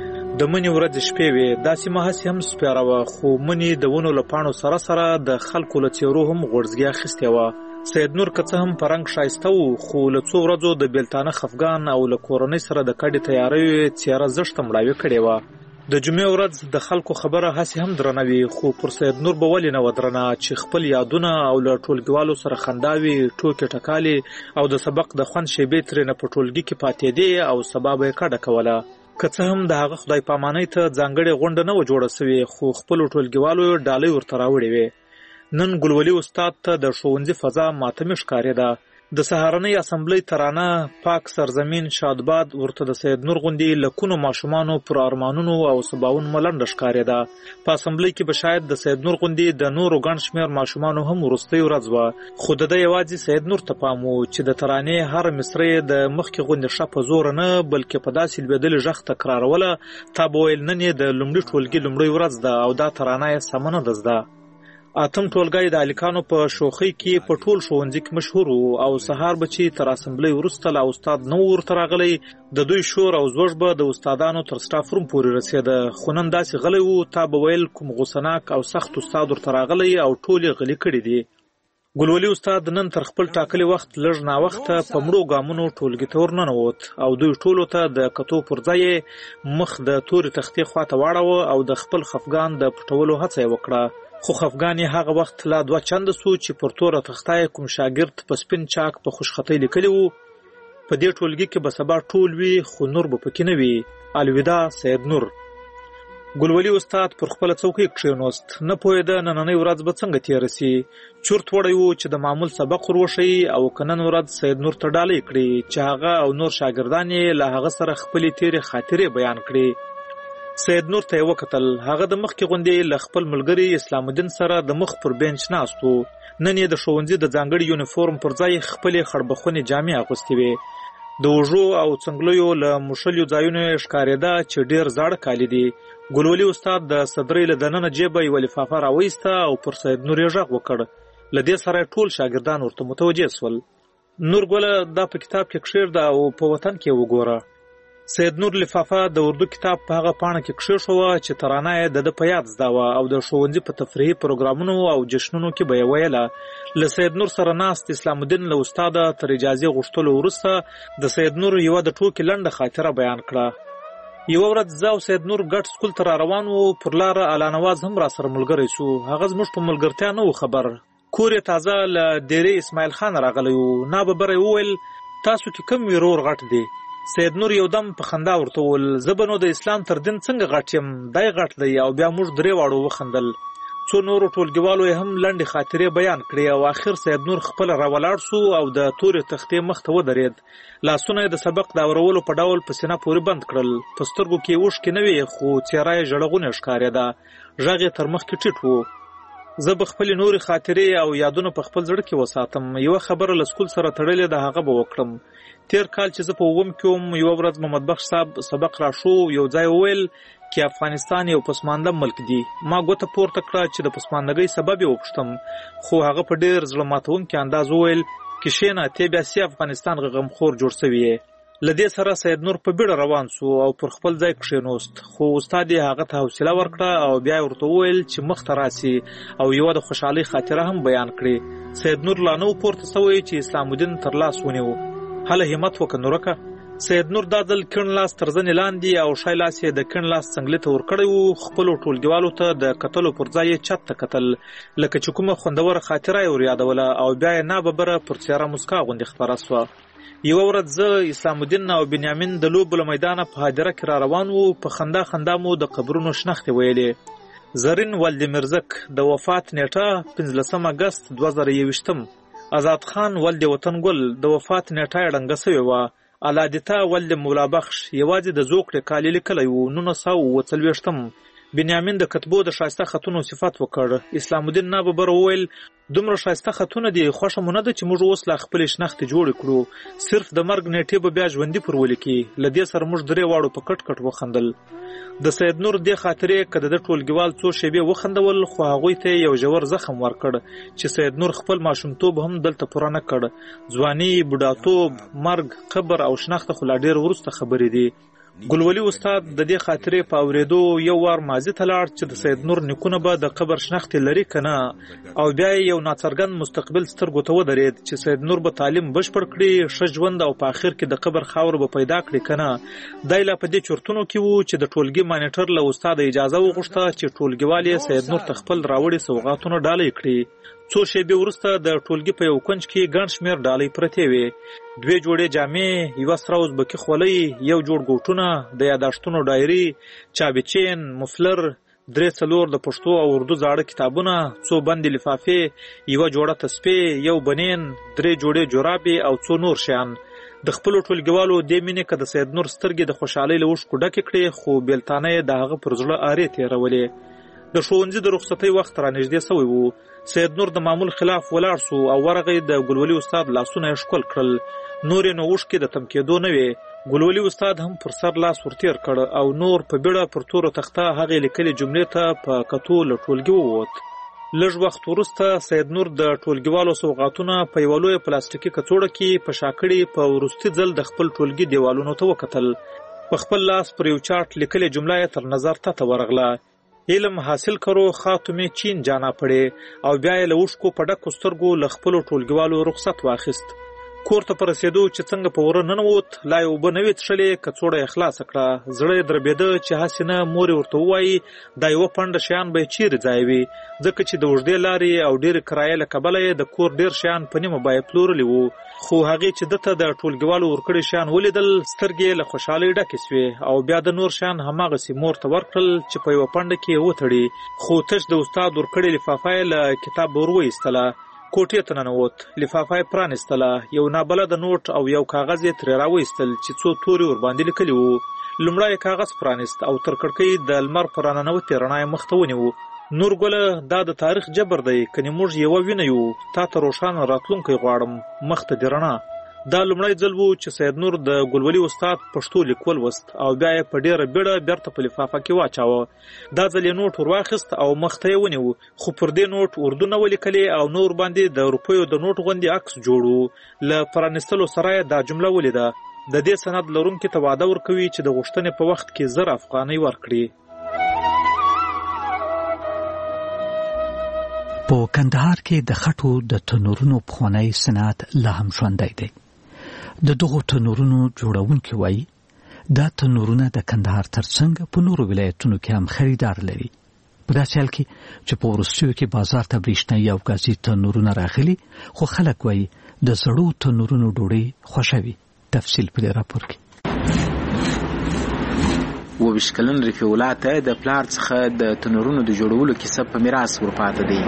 د مني ورځې شپې وې، داسې مهسې هم سپیاره وه، خو مني د ونو له پاڼو سره سره د خلکو له څېرو هم غوړزګي اخیستې وه. سید نور که څه هم په رنګ ښایسته و خو له څو ورځو د بیلتانه خفګان او له کورنۍ سره د کډې تیاریو څېره زښته مړاوې کړې وه. د جمعې ورځ د خلکو خبره هسې هم درنه وي، خو پر سید نور به ولې نه وه درنه چې خپل یادونه او له ټولګیوالو سره خنداوي ټوکې ټکالې او د سبق د خوند شیبې ترېنه په ټولګي کې پاتېدې او سبا به یې کډه کوله. که څه هم د هغه خدای پامانۍ ته ځانګړې غونډه نه وه جوړه سوې خو خپلو ټولګیوالو ډالۍ ورته راوړې وې. نن ګلولي استاد ته د ښوونځي فضا ماتمې ښکارېده. د سهارنۍ اسمبلۍ ترانه پاک سرزمین شادباد ورته د سید نور غوندې لکونو ماشومانو پر ارمانونو او سباون ملنډه ښکارېده. په اسمبلۍ کې به شاید د سید نور غوندې د نورو ګڼ شمېر ماشومانو هم وروستۍ ورځ وه، خو د ده یوازې سید نور ته پام و چې د ترانې هر مصرۍ د مخکې غوندې ښه په زوره نه بلکې په داسې لوېدلې غږ تکراروله تا به ویل نن یې د لومړي ټولګي لومړۍ ورځ ده او دا ترانه یې سمه نه ده زده. 8م ټولګی د هلکانو په شوخۍ کې په ټول ښوونځي کې مشهور و او سهار به چې تر اسمبلۍ وروسته له استاد نه ورته راغلی د دوی شور او زوږ به د استادانو تر سټاف روم پورې رسېده. خو نن داسې غلی و تا به ویل کوم غوسناک او سخت استاد ورته راغلی او ټول یې غلي کړي دي. ګلولي استاد نن تر خپل ټاکلي وخت لږ ناوخته په مړو ګامونو ټولګي ته ورننوت او دوی ټولو ته د کتو پر ځای مخ د تورې تختې خواته واړوه او د خپل خفګان د پټولو هڅه یې وکړه. خو خفګان یې هغه وخت لا 2 چنده سو چې پر توره تخته یې کوم شاګرد په سپین چاک په خوشخطۍ لیکلی وو په دې ټولګي کې به سبا ټول وي خو نور به پکې نه وي. الوداع سید نور. ګلولي استاد پر خپله څوکۍ کښېنوست، نه پوهېده نننۍ ورځ به څنګه تېره سي. چورت وړی و چې د معمول سبق ور وښیي او که نن ورځ سید نور ته ډالۍ کړي چې هغه او نور شاګردان یې له هغه سره خپلې تېرې خاطرې بیان کړي. سید نور ته یې وکتل، هغه د مخکې غوندې له خپل ملګري اسلام الدین سره د مخ پر بینچ ناست و. نن یې د ښوونځي د ځانګړي یونیفورم پر ځای خپلې خړبخونې جامې اغوستې وې. د اوږو او څنګلیو له مښلیو ځایونو یې ښکارېده چې ډېر زاړه کالي دي. ګلولي استاد د صدرې له دننه جیبه یوه لفافه راویسته او پر سید نور یې غږ وکړ. له دې سره ټول شاګردان ورته متوجه سول. نور ګله دا په کتاب کې کښېږده او په وطن کې وګوره. سید نور لفافه د اردو کتاب په هغه پاڼه کې کښېښوه چې ترانه یې د ده په یاد زده وه او د ښوونځي په تفریحي پروګرامونو او جشنونو کې به یې ویله. له سید نور سره ناست اسلام الدین له استاده تر اجازې غوښتلو وروسته د سید نور یوه د ټوکې لنډه خاطره بیان کړه. یوه ورځ زه او سید نور ګډ سکول ته را روان وو. پر لاره الا نواز هم را سره ملګری سو. هغه زموږ په ملګرتیا نه و خبر. کور یې تازه له ډیرې اسماعیل خان راغلی و. ناببره یې وویل تاسو کې کوم ورور غټ دی؟ سید نور یو دم په خندا ورته وویل زه به نو د اسلام تر دین څنګه غټ یم، دی غټ دی. او بیا موږ درې واړو وخندل. څو نورو ټولګیوالو یې هم لنډې خاطرې بیان کړې او آخر سید نور خپله راولاړ سو او د تورې تختې مخ ته ودرېد. لاسونه یې د سبق د اورولو په ډول په سینه پورې بند کړل. په سترګو کې یې اوښکې نه وې خو څېره یې ژړغونې ښکارېده. غږ یې تر مخکې ټیټ و. زه به خپلې نورې خاطرې او یادونه په خپل زړه کې وساتم. یوه خبره له سکول سره تړلې ده هغه به وکړم. تیر کال چې زه په اووم کې وم یوه ورځ محمد بخش صاحب سبق راشو. یو ځای وویل چې افغانستان یو پسمانده ملک دی. ما ګوته پورته کړه چې د پسماندګۍ سبب یې وپوښتم خو هغه په ډېر زړه ماتونکي انداز وویل کښېنه تی بیا سي افغانستان غمخور جوړ سوی یې. له دې سره سید نور په بیړه روان سو او پر خپل ځای کښېنوست. خو استاد یې هغه ته حوصله ورکړه او بیا یې ورته وویل چې مخ ته راسي او یوه د خوشحالۍ خاطره هم بیان کړي. سید نور لا نه و پورته سوی چې اسلام الدین تر لاس ونیو. هله همت وکړه نورکه. سید نور دا ځل کیڼ لاس تر زنې لاندې او ښی لاس یې د کیڼ لاس څنګلې ته ورکړی و. خپلو ټولګیوالو ته د کتلو پر ځای یې چت ته کتل لکه چې کومه خوندوره خاطره یې وریادوله او بیا یې ناببره پر څېره مسکا غوندې خپره سوه. یوه ورځ زه اسلام الدین او بنیامین د لوبو له میدانه په هدیره کې را روان وو. په خندا خندا مو د قبرونو شنختې ویلې. زرین ولدمیرزک د وفات نیټه 15 اګست 2021. آزاد خان ولد وطن ګل د وفات نیټه یې ړنګه سوې وه. علادیتا ولد مولا بخش یوازې د زوکړې کال یې لیکلی و 1940. بنیامین د کتبو د ښایسته خطونو صفت وکړ. اسلام الدین ناببره وویل دومره ښایسته خطونه دي خوښه مو نه ده چې موږ اوس لا خپلې شنختې جوړې کړو. صرف د مرګ نیټې به بیا ژوندي پر ولیکي. له دې سره موږ درې واړو په کټ کټ وخندل. د سید نور دې خاطرې که د ده ټولګیوال څو شیبې وخندول خو هغوی ته یو ژور زخم ورکړ چې سید نور خپل ماشومتوب هم دلته پوره نه کړ. ځواني، بوډاتوب، مرګ، قبر او شنخته خو لا ډېر وروسته خبرې دي. ګلولي استاد د دې خاطرې په اورېدو یو وار ماضي ته لاړ چې د سید نور نیکونه به د قبر شنختې لري که نه او بیا یې یو ناڅرګند مستقبل سترګو ته ودرېد چې سید نور به تعلیم بشپړ کړي، ښه ژوند او په آخر کې د قبر خاوره به پیدا کړي که نه. دی لا په دې چورتونو کې و چې د ټولګي مانیټر له استاده اجازه وغوښته چې ټولګیوال یې سید نور ته خپل راوړي سوغاتونه ډالۍ کړي. څو شیبې وروسته د ټولګي په یو کونج کې ګڼ شمېر ډالۍ پرتې وې. 2 جوړې جامې، یوه سره ازبکي خولۍ، یو جوړ ګوټونه، د یاداشتونو ډایري، چابي چین، مفلر، 3-4 د پښتو او اردو زاړه کتابونه، 2 بندې لفافې، یوه جوړه تسبیح، یو بنین، 3 جوړې جورابې او 2 نور شیان. د خپلو ټولګیوالو دې مینې که د سید نور سترګې د خوشحالۍ له اوښکو ډکې کړې خو بېلتانه یې د هغه پر زړه آرې تېرولې. د ښوونځي د رخصتۍ وخت را نږدې سوی و. سید نور د معمول خلاف ولاړ سو او ورغی. د ګلولي استاد لاسونه یې ښکل کړل. نور یې نو اوښکې د تم کېدو نه وې. ګلولي استاد هم پر سر لاس ورتېر کړ او نور په بیړه پر تورو تخته هغې لیکلې جملې ته په کتو له ټولګي ووت. لږ وخت وروسته سید نور د ټولګیوالو سوغاتونه په یوه لویه پلاستیکي کڅوړه کې په شاکړې په وروستي ځل د خپل ټولګي دیوالونو ته وکتل. په خپل لاس پر یو چارټ لیکلې جمله یې تر نظر ته ورغله. علم حاصل کرو خاتمه چین جانا پړې او بیا یې له اوښکو په ډکو سترګو له خپلو ټولګیوالو رخصت واخیست. کور ته په رسېدو چې څنګه په وره ننوت لا یې اوبه نه وې څښلې کڅوړه یې خلاصه کړه. زړه یې دربېده چې هسې نه مور یې ورته ووایي دا یوه پنډه شیان به یې چیرې ځایوي ځکه چې د اوږدې لارې او ډېرې کرایې له کبله یې د کور ډېر شیان په نیمه بیه پلورلي وو. خو هغې چې ده ته د ټولګیوالو ورکړي شیان ولیدل سترګې یې له خوشحالۍ ډکې سوې او بیا د نور شیان هماغسې مور ته ورکړل چې په یوه پنډه کې یې وتړي. خو تش د استاد ورکړې لفافه یې له کتاب ور وایستله. کوټې ته ننوت. لفافه یې پرانیستله. یو نابلده نوټ او یو کاغذ یې ترې راوایستل چې څو توري ورباندې لیکلي وو. لومړی یې کاغذ پرانیست او تر کړکۍ د لمر په راننوتې رڼا یې مخ ته ونیو. نور ګله دا د تاریخ جبر دی کنې موږ یوه وینه یو. تا ته روښانه راتلونکی غواړم، مخ ته دې رڼا. دا لومړی ځل و چې سید نور د ګلولي استاد پښتو لیکول وست او بیا یې په ډیره بیړه بیرته په لفافه کې واچاوه. دا ځل یې نوټ ورواخیست او مخ ته یې ونیو، خو پر دې نوټ اردو نه ولیکلې او نور باندې د روپیو د نوټ غوندې عکس جوړ و. له پرانیستلو سره یې دا جمله ولیده: د دې سند لرونکي ته وعده ورکوي چې د غوښتنې په وخت کې 1000 افغانۍ ورکړي. په کندهار کې د خټو د تنورونو پخوانی صنعت لا هم ژوندی دی. د دغو تنورونو جوړونکي وایي دا تنورونه د کندهار ترڅنګ په نورو ولایتونو کې هم خریدار لري. په داسې حال کې چې په وروستیو کې بازار ته برېښنایي او ګازي تنورونه راغلي، خو خلک وایي د زړو تنورونو ډوډۍ خوښوي. تفصیل په دې راپور کې. 22 کلن رفیع الله ته د پلار څخه د تنورونو د جوړولو کیسه په میراث ورپاته دی.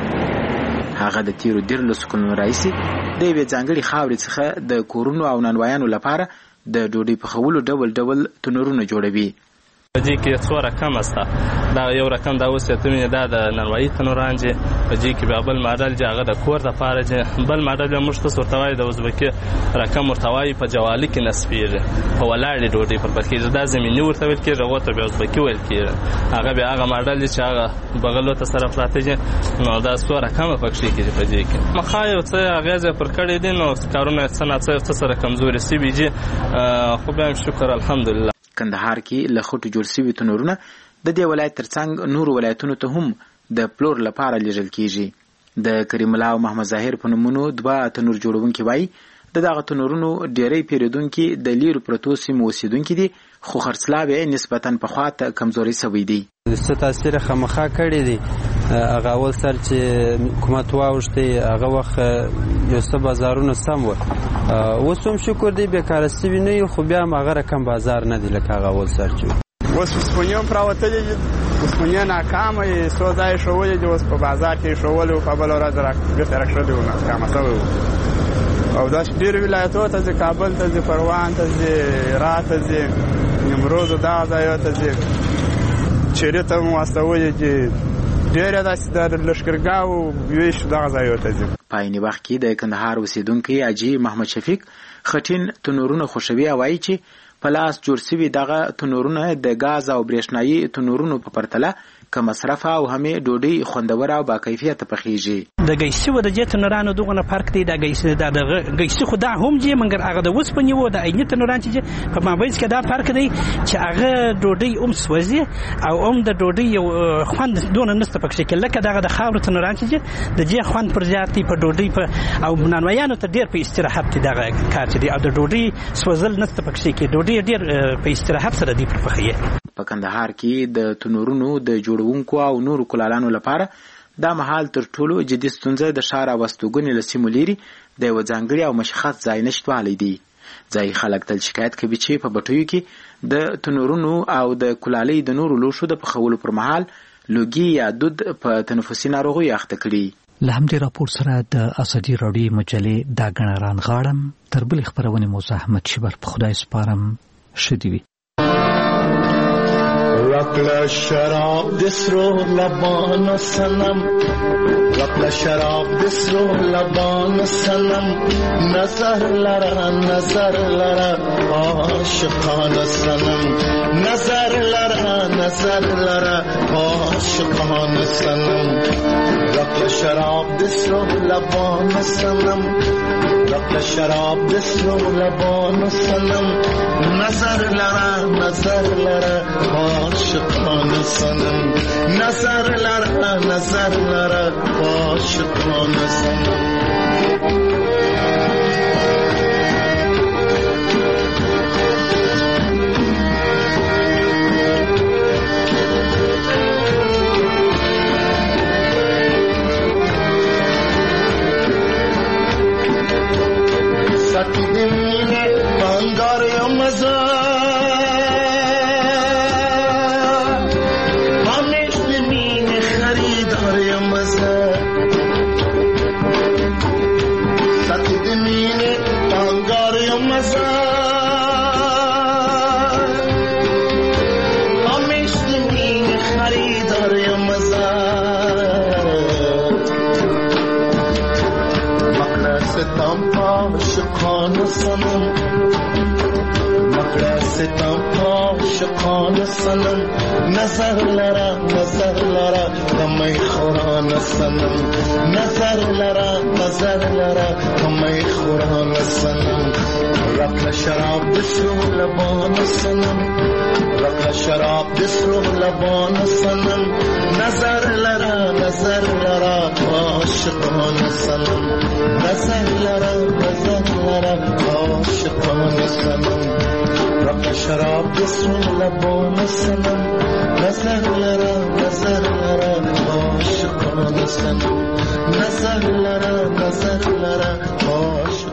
هغه د تیرو 13 کلونو راهیسې د یوې ځانګړې خاورې څخه د کورونو او نانوایانو لپاره د ډوډۍ پخولو ډول ډول تنورونه جوړوي. په دې کې څو رقم استه، دا یو رقم دا اوس ته مې دا د نانوایي تنوران چې په دې کې به بل ماډل چې هغه د کور د پاره چې بل ماډل به موږ ته ورتوای د ازبکي رقم ورتوای په جوالي کې نسبیږي په ولاړې ډوډۍ پر پکې دا زميني ورته ویل کېږي او ته به ازبکي ویل کېږي. هغه به هغه ماډل چې هغه بغلو ته سره پراته دي نو دا څو رقم پکې کېږي په دې کې مخایو څه هغه پر کړي دي نو کارونه څه سره کمزوري سي بيجي. خو به شکر الحمدلله. کندهار کې له خټو جوړ شوي تنورونه د دې ولایت ترڅنګ نورو ولایتونو ته هم د پلور لپاره لیږل کیږي. د کریم الله او محمد ظاهر په نومونو 2 تنور جوړونکي وایي د دغه تنورونو ډېری پیرودونکي د لیرو پرتو سیمو اوسېدونکي دي، خو خرڅلاو یې نسبتاً پخوا ته کمزوري شوی دی. څه تاثیر خامخا کړی دی. هغه اول سر چې حکومت واوښتي هغه وخت یو څه بازارونه سم و، اوس هم شکر دی بیکاره سوي نه یو، خو بیا هم هغه رقم بازار نه دی لکه هغه اول سر چې اوس اوسپنې هم راوتلي دي. اوسپنې ناکامه یې څو ځای ښوولي دي، اوس په بازار کې یې ښوولي و، په بله ورځ بېرته راکښلي و، ناکامه شوی و. او داسې ډېرو ولایتونو ته ځي، کابل ته ځي، پروان ته ځي، هرات ته ځي، نیمروز دغه ځایو ته ځي، چیرې ته هم واستولي دي، ډېره داسې د لښکرګاو ویش دغه ځایو ته ځي. په عین وخت کې د کندهار اوسېدونکی حاجي محمد شفیق خټین تنورونه خوښوي او وایي چې په لاس جوړ شوي دغه تنورونه د ګاز او برېښنایي تنورونو په پرتله که مصرف او همې ډوډۍ خوندوره او باکیفیته پخیږي. د ګیسي و د دې تنورانو دغه فرق دی. د ګیسي خو دا هم دی، مګر هغه د اوسپنې و د عیني تنوران چې په مابینځ کې دا فرق دی چې هغه ډوډۍ هم سوځي او هم د ډوډۍ یو خوند دونه نسته پکې کې لکه دغه د خاورو تنوران چې د دې خوند پر زیات دی. په ډوډۍ او نانوایانو ته ډېر په استراحت دی دغه کار دی، او د ډوډۍ سوځل نسته پکې کې، ډوډۍ ډېر په استراحت سره دی پر پخیه. په کندهار کې د تنورونو د جوړونکو او نورو کلالانو لپاره دا مهال تر ټولو جدي ستونزه د ښار او استوګنې له سیمو لرې د یوه ځانګړي او مشخص ځای نشتوالی دی. ځایي خلک تل شکایت کوي چې په بټیو کې د تنورونو او د کلالۍ د نورو لوښو د پخولو پر مهال لوګي یا دود په تنفسي ناروغیو اخته کړي. له همدې راپور سره د ازادي راډیو مجلې دا ګڼه رانغاړم. تر بلې خپرونې مو زه احمد شیبر په خدای سپارم. ښه دې وي. رقل شراب دسرو لبان سنم، رقل شراب دسرو لبان سنم، نظر لرا نظر لرا عاشقان سنم، نظر لرا نظر لرا عاشقان سنم، رقل شراب دسرو لبان سنم، رقل شراب دسرو لبان سنم، نظر لرا نظر لرا عاشقان سنم، نظر لرا نظر لرا عاشقان سنم. سکی دمینه بانگار یا مزا همیش دمینه خریدار یا مزا سکی دمینه بانگار یا مزا همیش دمینه خریدار یا مزا مقنع ستم عاشقان صنم مقړه ستم عاشقان صنم نظر لرا کمی خوران صنم نظر لرا کمی خوران صنم رقل شراب دسرو لبان صنم رقل شراب دسرو لبان صنم نظر لرا عاشقان صنم نظر لرا عاشقان صنم رقل شراب دسرو لبان صنم نظر لرا عاشقان صنم نظر لرا عاشقان